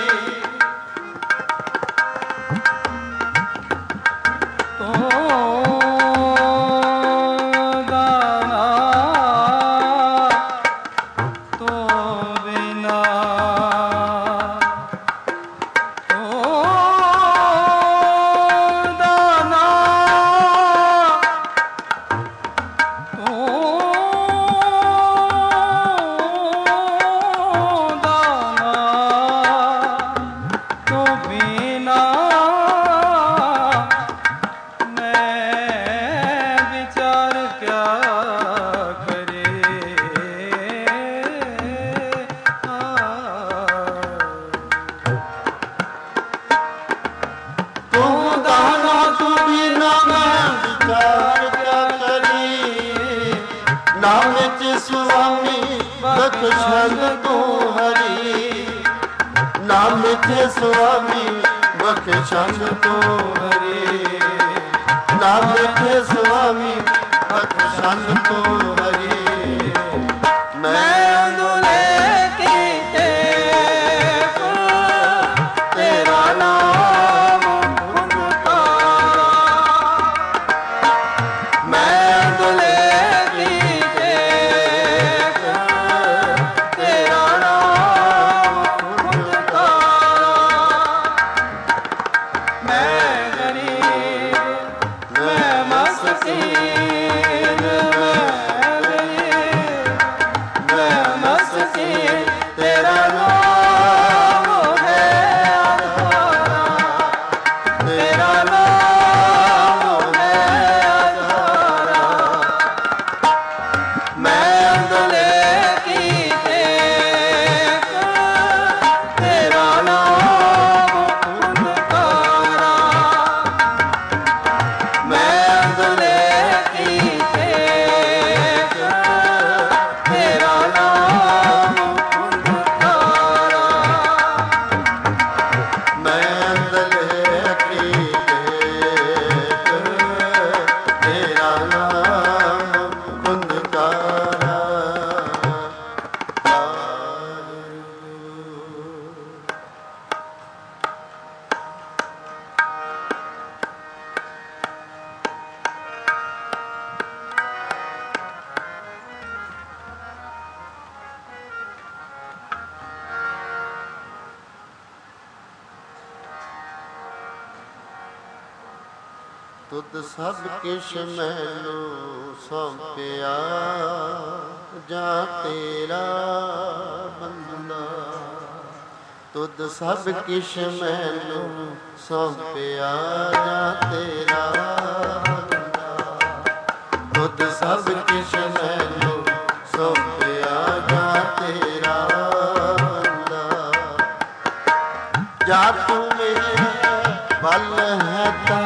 A: ਨਾਮ ਵਿੱਚ ਸੁਆਮੀ ਬਖਸ਼ੰਦ ਤੂੰ ਹਰੀ। ਨਾਮ ਵਿੱਚ ਸੁਆਮੀ ਬਖਸ਼ੰਦ ਤੂੰ ਹਰੀ। ਨਾਮ ਵਿੱਚ ਸੁਆਮੀ ਬਖਸ਼ੰਦ ਤੂੰ ਹਰੀ। ਮੈਂ ਦੁਲੇ ਕੀਤੇ ਤੇਰਾ ਨਾਮ ਮੈਂ ਦੁਲੇ ਤੁਧ ਸਭ ਕਿਛ ਮੈਨੂੰ ਸੌਂਪਿਆ ਜਾਂ ਤੇਰਾ ਬੰਦਾ। ਤੁਧ ਸਭ ਕਿਛ ਮੈਨੂੰ ਸੌਂਪਿਆ ਜਾਂ ਤੇਰਾ ਬੰਦਾ। ਤੁਧ ਸਭ ਕਿਛ ਮੈਨੂੰ ਸੌਂਪਿਆ ਜਾਂ ਤੇਰਾ ਬੰਦਾ। ਜਾਂ ਤੂੰ ਮੇਰੇ ਵੱਲ ਹੈ ਤਾਂ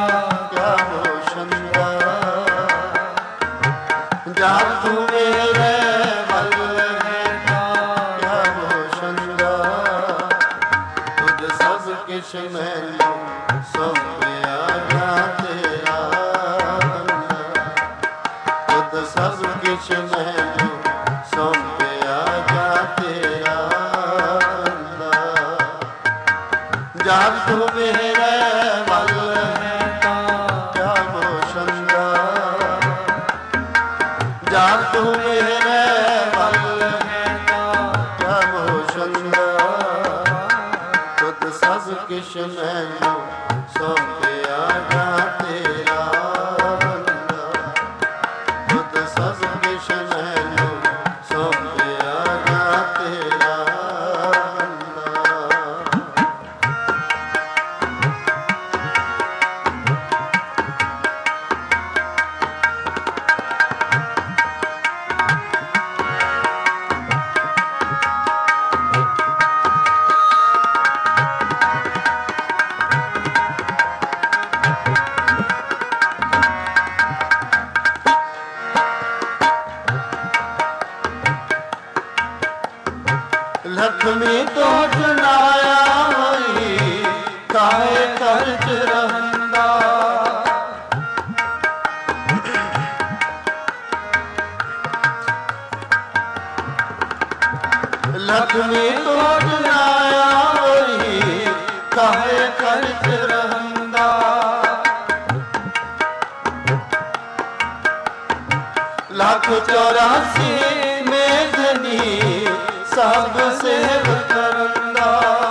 A: ਜਾਂ ਤੂੰ ਮੇਰੇ ਵੱਲ ਹੈ ਕਿਆ ਹੋਸ਼ੰਗਾ। ਤੁਧ ਸਭ ਕਿਛ ਮੈਨੂੰ ਸੌਂਪਿਆ ਜਾਂ ਤੇਰਾ ਬੰਦਾ। ਤੁਧ ਸਭ ਕਿਛ ਮੈਨੂੰ ਸੌਂਪਿਆ ਜਾਂ ਤੇਰਾ ਬੰਦਾ। ਜਾਂ ਤੂੰ ਮੇਰੇ ਵੱਲ ਹੈ ਤਾਂ ਕਿਆ ਹੋਸ਼ੰਗਾ। ਜਾਂ ਤੂੰ ਮੇਰੇ ਵੱਲ ਹੈ ਤਾਂ ਕਿਆ ਹੋਸ਼ੰਗਾ। ਤੁਧ ਸਭ ਕਿਛ ਮੈਨੂੰ ਸੌਂਪਿਆ ਜਾਂ ਤੇਰਾ ਬੰਦਾ। ਤੁਧ ਸਭ ਕਿਛ ਮੈਨੂੰ ਸੌਂਪਿਆ ਜਾਂ ਤੇਰਾ ਬੰਦਾ। ਲਖਮੀ ਤੋਂ ਜਨਾਇਆ ਹੋਈ ਕਾਹੇ ਘਰ ਚ ਰਹਿੰਦਾ। ਲਖਮੀ ਤੋੜ ਨਾ ਆਵਈ ਕਾਹੇ ਕਰਤ ਰਹੰਦਾ ਲੱਖ 84 ਮੇਦਨੀ ਸਭ ਸੇਵ ਕਰੰਦਾ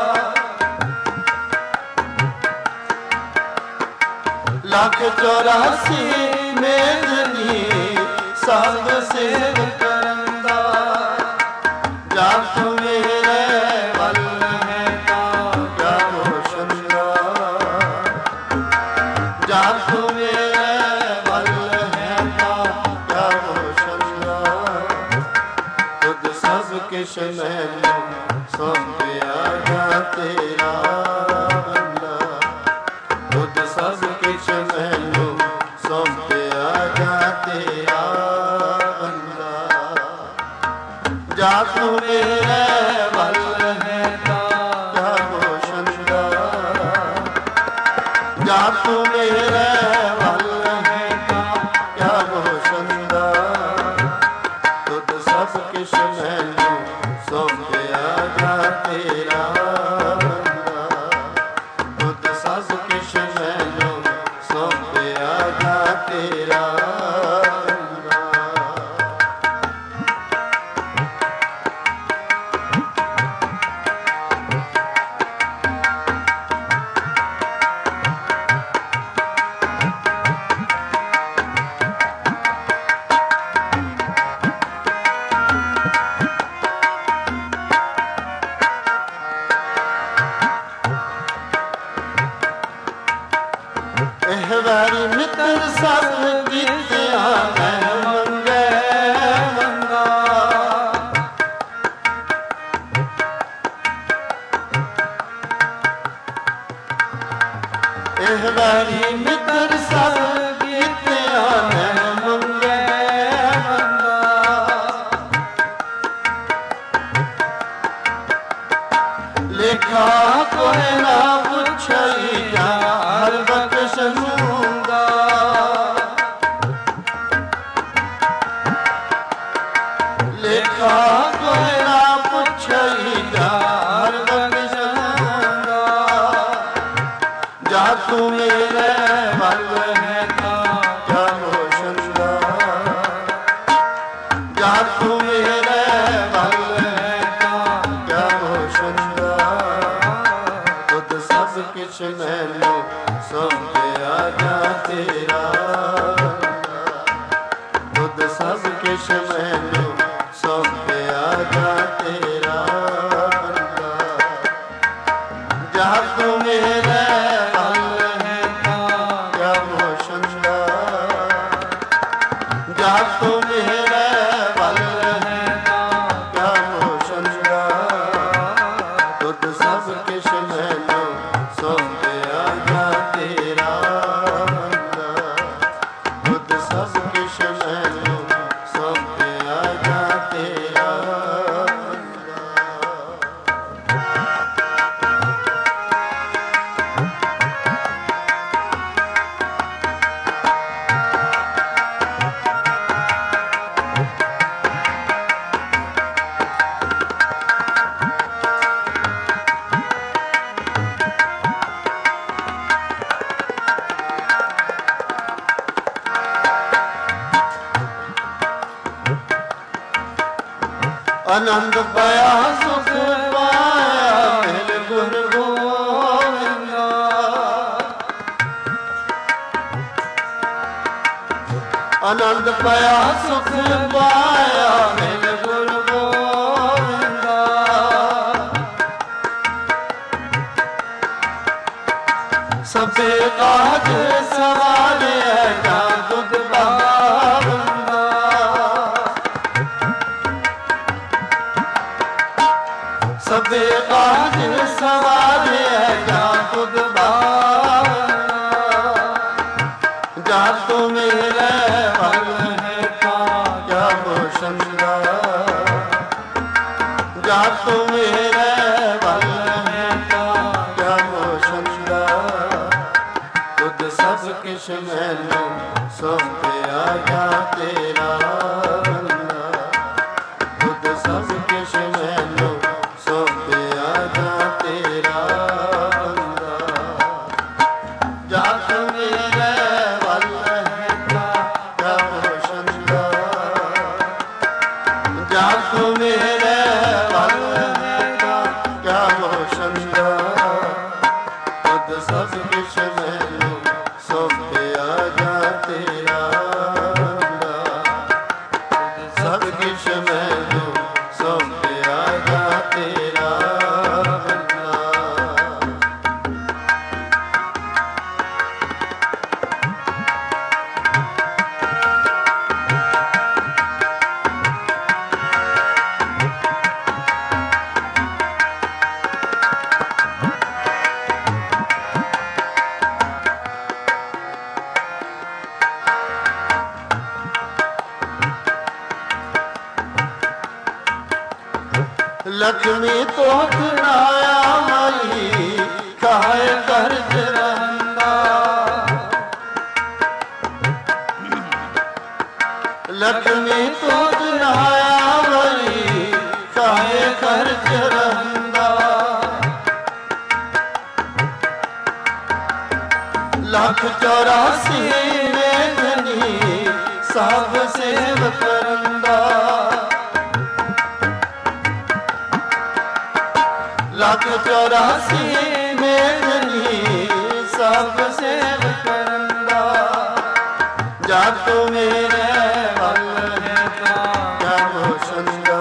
A: ਲੱਖ 84 ਮੇਦਨੀ ਸਭ ਸੇਵ ਕਰੰਦਾ ਜਬ ਤੂੰ ਮੇਰੇ ਵੱਲ ਹੈ ਤਾਂ ਕਿਆ ਹੋਸ਼ੰਦਾ ਜਬ ਤੂੰ ਮੇਰੇ ਵੱਲ ਹੈ ਤਾਂ ਕਿਆ ਹੋਸ਼ੰਦਾ ਤੁਧ ਸਭ ਕਿਛ ਮੈਨੂੰ ਸੌਂਪਿਆ ਜਾ ਤੇਰਾ ਬੰਦਾ ਤੁਧ ਸਭ ਕਿਛ ਮੈਨੂੰ ਸੌਂਪਿਆ ਜਾ ਤੇਰਾ ਜਾ ਤੂੰ ਮੇਰੇ ਵੱਲ ਹੈ ਤਾਂ ਕਿਆ ਹੋਸ਼ੰਦਾ ਜਾ ਤੂੰ ਮੇਰੇ ਵੱਲ ਹੈ ਤਾਂ ਕਿਆ ਹੋਸ਼ੰਦਾ ਤੁਧ ਸਭ ਕਿਛ ਮੈਨੂੰ ਸੌਂਪਿਆ ਜਾ ਤੇਰਾ ਬੰਦਾ ਤੁਧ ਸਭ ਕਿਛ ਮੈਨੂੰ ਸੌਂਪਿਆ ਜਾ ਤੇਰਾ ਵਾਰੀ ਮਿੱਤਰ ਸਭ ਕੀਤਿਆਂ ਮੈਂ ਮੰਗੈ ਮੰਗਾ ਇਹ ਵਾਰੀ ਮਿੱਤਰ ਸਭ ਕੀਤਿਆਂ ਮੈਂ ਮੰਗੈ ਮੰਗਾ ਲੇਖਾ ਕੋਈ ਨਾ ਪੁੱਛਈ ਜਾ ਹਰ ਬਖਸ਼ ਦੂੰਗਾ ਲੇਖਾ ਕੋਈ ਨਾ ਪੁੱਛਈ ਜਾ ਹਰ ਬਖਸ਼ ਦੂੰਗਾ ਜਾ ਤੂੰ ਮੇਰੇ ਵੱਲ ਹੈ ਤਾਂ ਕਿਆ ਹੋਸ਼ੰਦਾ ਜਾ ਤੂੰ ਮੇਰੇ ਵੱਲ ਹੈ ਤਾਂ ਕਿਆ ਹੋਸ਼ੰਦਾ ਤੁਧ ਸਭ ਕਿਛ ਮੈਨੂੰ ਸੌਂਪਿਆ ਜਾ ਤੇਰਾ ਤੁਧ ਸਭ ਕਿਛ ਮੈਨੂੰ ਸੌਂਪਿਆ ਜਾ ਤੇਰਾ ਬੰਦਾ ਜਾ ਤੂੰ ਮੇਰੇ ਵੱਲ ਹੈ ਤਾਂ ਕਿਆ ਹੋਸ਼ੰਦਾ ਜਾ ਤੂੰ ਮੇਰੇ ਵੱਲ ਹੈ ਤਾਂ ਕਿਆ ਹੋਸ਼ੰਦਾ ਤੁਧ ਸਭ ਕਿਛ ਮੈਨੂੰ ਸੌਂਪਿਆ ਜਾ ਤੇਰਾ ਬੰਦਾ ਤੁਧ ਸਭ ਕਿਛ ਮੈਨੂੰ ਸੌਂਪਿਆ ਜਾ ਤੇਰਾ ਬੰਦਾ ਆਨੰਦ ਪਾਇਆ ਸੁਖ ਪਾਇਆ ਮਿਲ ਗੁਰ ਗੋਬਿੰਦਾ ਆਨੰਦ ਪਾਇਆ ਸੁਖ ਪਾਇਆ ਮਿਲ ਗੁਰ ਗੋਬਿੰਦਾ ਸਭੇ ਕਾਜ ਸਵਾਰਿਆ ਜਾ ਤੁਧ ਪਾਵੰਦਾ ਸਭੇ ਕਾਜ ਸਵਾਰਿਆ ਜਾ ਤੁਧ ਪਾਵੰਦਾ ਜਾ ਤੂੰ ਮੇਰੇ ਵੱਲ ਹੈ ਤਾਂ ਕਿਆ ਹੋਸ਼ੰਦਾ ਜਾ ਤੂੰ ਮੇਰੇ ਵੱਲ ਹੈ ਤਾਂ ਕਿਆ ਹੋਸ਼ੰਦਾ ਤੁਧ ਸਭ ਕਿਛ ਮੈਨੂੰ ਸੌਂਪਿਆ ਜਾ ਤੇਰਾ ਬੰਦਾ ਤੁਧ ਸਭ ਕਿਛ ਮੈਨੂੰ ਲక్ష్ਮੀ ਤੋਤ ਨਾਇਆ ਮਾਈ ਕਾਇ ਕਰਜ ਰਹੰਦਾ ਲక్ష్ਮੀ ਤੋਤ ਨਾਇਆ ਮਾਈ ਕਾਇ ਕਰਜ ਰਹੰਦਾ ਲੱਖ 84 ਮੇਘਨੀ ਸਭ ਸੇਵ ਕਰੰਦਾ ਲੱਖ 84 ਮੇਘਨੀ ਸਭ ਸੇਵ ਕਰੰਦਾ ਜਦ ਤੂੰ ਮੇਰੇ ਵੱਲ ਹੈ ਤਾਂ ਕਿਆ ਹੋਸ਼ੰਦਾ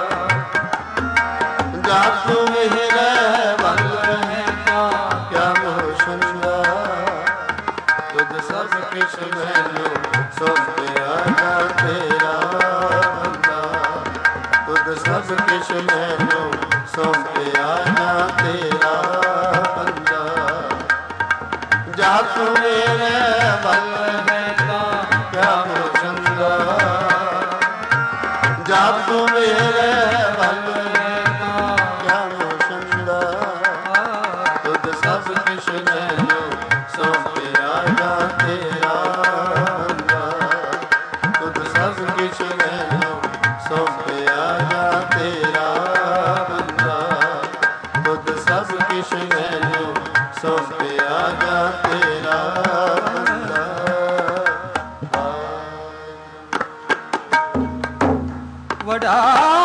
A: ਜਦ ਤੂੰ ਮੇਰੇ ਵੱਲ ਹੈ ਤਾਂ ਕਿਆ ਹੋਸ਼ੰਦਾ ਤੁਧ ਸਭ ਕਿਛ ਮੈਨੂੰ ਸੌਂਪਿਆ ਜਾ ਤੇਰਾ ਬੰਦਾ ਤੁਧ ਸਭ ਕਿਛ ਮੈਨੂੰ ਸੌਂਪਿਆ ਨਾ ਤੇਰਾ ਬੰਦਾ ਜਾ ਤੂੰ ਮੇਰੇ ਵੱਲ ਹੈ ਤਾਂ ਕਿਆ ਹੋਸ਼ੰਦਾ ਜਾ ਤੂੰ ਮੇਰੇ ਵੱਲ ਹੈ ਤਾਂ ਕਿਆ ਹੋਸ਼ੰਦਾ ਤੁਧ ਸਭ ਕਿਛ ਮੈਨੂੰ ਸੌਂਪਿਆ ਜਾ ਤੇਰਾ ਬੰਦਾ ਤੁਧ ਸਭ ਕਿਛ ਮੈਨੂੰ ਸੌਂਪਿਆ ਜਾ ਤੇਰਾ ਸਭ ਕਿਛ ਮੈਨੂੰ ਸੌਂਪਿਆ ਜਾ ਤੇਰਾ ਬੰਦਾ
B: ਵਡਾ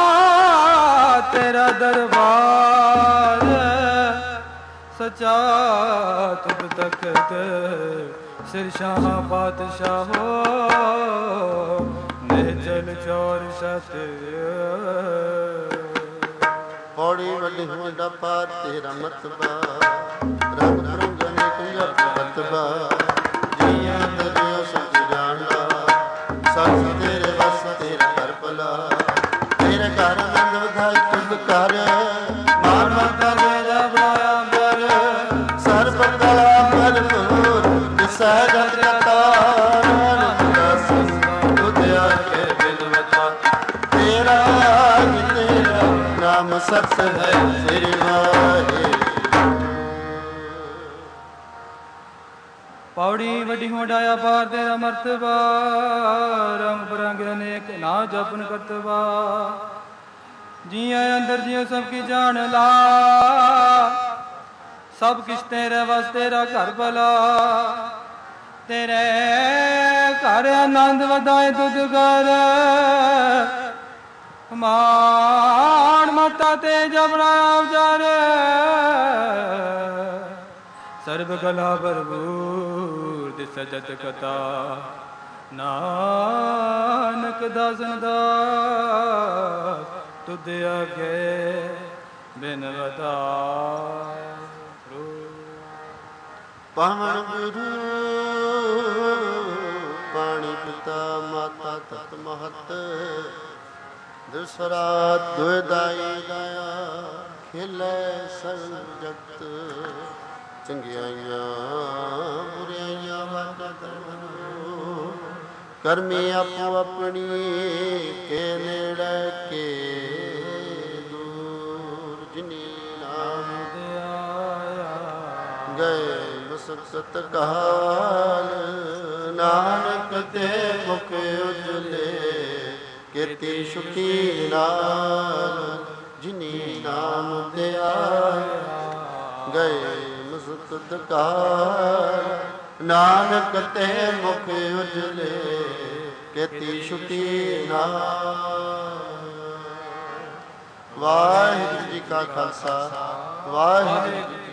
B: ਤੇਰਾ ਦਰਬਾਰ ਸਚਾ ਤੁਧ ਤਖਤ ਸਿਰ ਸ਼ਾਹ ਬਾਦਸ਼ਾਹੋ ਨਿਹਚਲ ਚੌਰ ਸਤ
A: ਪੌੜੀ ਵੱਡੀ ਵੱਡਾ ਪਾਰ ਤੇਰਾ ਮਤਬਾ ਰੰਗ ਰੰਗਨੇ ਕੁੰਜਰ ਬਤਬਾ ਜੀਆਂ ਦਰਿਓ ਸੱਚ ਜਾਣਦਾ ਸੱਚ ਤੇਰੇ ਵਸ ਤੇਰਾ ਘਰ ਭਲਾ ਤੇਰੇ ਘਰ ਨੰਦ ਵਧਾਈ ਤੁਧ ਕਰ ਮਾਨ ਮਤਾ ਤੇਰਾ ਬਣਾਇਆ ਬਰ ਸਰਬ ਕਲਾ ਭਰਪੂਰ ਦਿਸੈ ਜਗ ਕਤਾਰ ਤੁਧ ਆਖੇ ਬਿਨਵਤਾ ਤੇਰਾ ਤੇਰਾ ਨਾਮ ਸਤ ਹੈ ਸ੍ਰੀ ਵਾਹਿਗੁਰੂ
B: ਪੌੜੀ ਵੱਡੀ ਹੋਡਾਇਆ ਪਾਰ ਤੇਰਾ ਮਰਤਬਾ ਰੰਗ ਬਰੰਗ ਅਨੇਕ ਨਾ ਜਪਨ ਕਰਤਵਾ ਜੀਆਂ ਅੰਦਰ ਜਿਉ ਸਭ ਕੀ ਜਾਣ ਲਾ ਸਭ ਕਿਛ ਤੇਰੇ ਵਸ ਤੇਰਾ ਘਰ ਭਲਾ ਤੇਰੇ ਘਰ ਆਨੰਦ ਵਧਾਏ ਤੁਧ ਕਰ ਮਾਣ ਮਤਾ ਤੇ ਜਪਣਾ ਉਚਾਰ ਸਰਬ ਕਲਾ ਭਰਪੂਰ ਦਿਸ ਜਤ ਕਥਾ ਨਾਨਕ ਦਾਸਨ ਦਾ ਤੁਧ ਆਗੇ ਬਿਨਵਤਾ
A: ਪਵਨ ਗੁਰੂ ਪਾਣੀ ਪਿਤਾ ਮਾਤਾ ਤਤ ਮਹਤ ਦਸਰਾ ਦੁਇਦਾਈ ਦਇਆ ਖਿਲੇ ਸਰਬ ਜਗਤ ਚੰਗਿਆਈਆਂ ਬੁਰਾਈਆਂ ਵਾਟਾ ਕਰਮਨੋ ਕਰਮੀ ਆਪੋ ਆਪਣੀ ਕੇ ਨੇੜੇ ਕੇ ਦੂਰ ਜਿਨੀ ਨਾਮ ਦੇ ਆਇਆ ਗਏ ਮਸਕਤ ਕਾਲ ਨਾਨਕ ਤੇ ਮੁਖ ਉਜਲੇ ਕੀਤੀ ਸੁਖੀ ਨਾਲ ਜਿਨੀ ਨਾਮ ਤੇ ਆਇਆ ਗਏ ਮੁਸਕਤ ਕਾਲ ਨਾਨਕ ਤੇ ਮੁਖ ਉਜਲੇ ਕੀਤੀ ਸੁਖੀ ਨਾਲ ਵਾਹਿਗੁਰੂ ਜੀ ਕਾ ਖਾਲਸਾ ਵਾਹਿਗੁਰੂ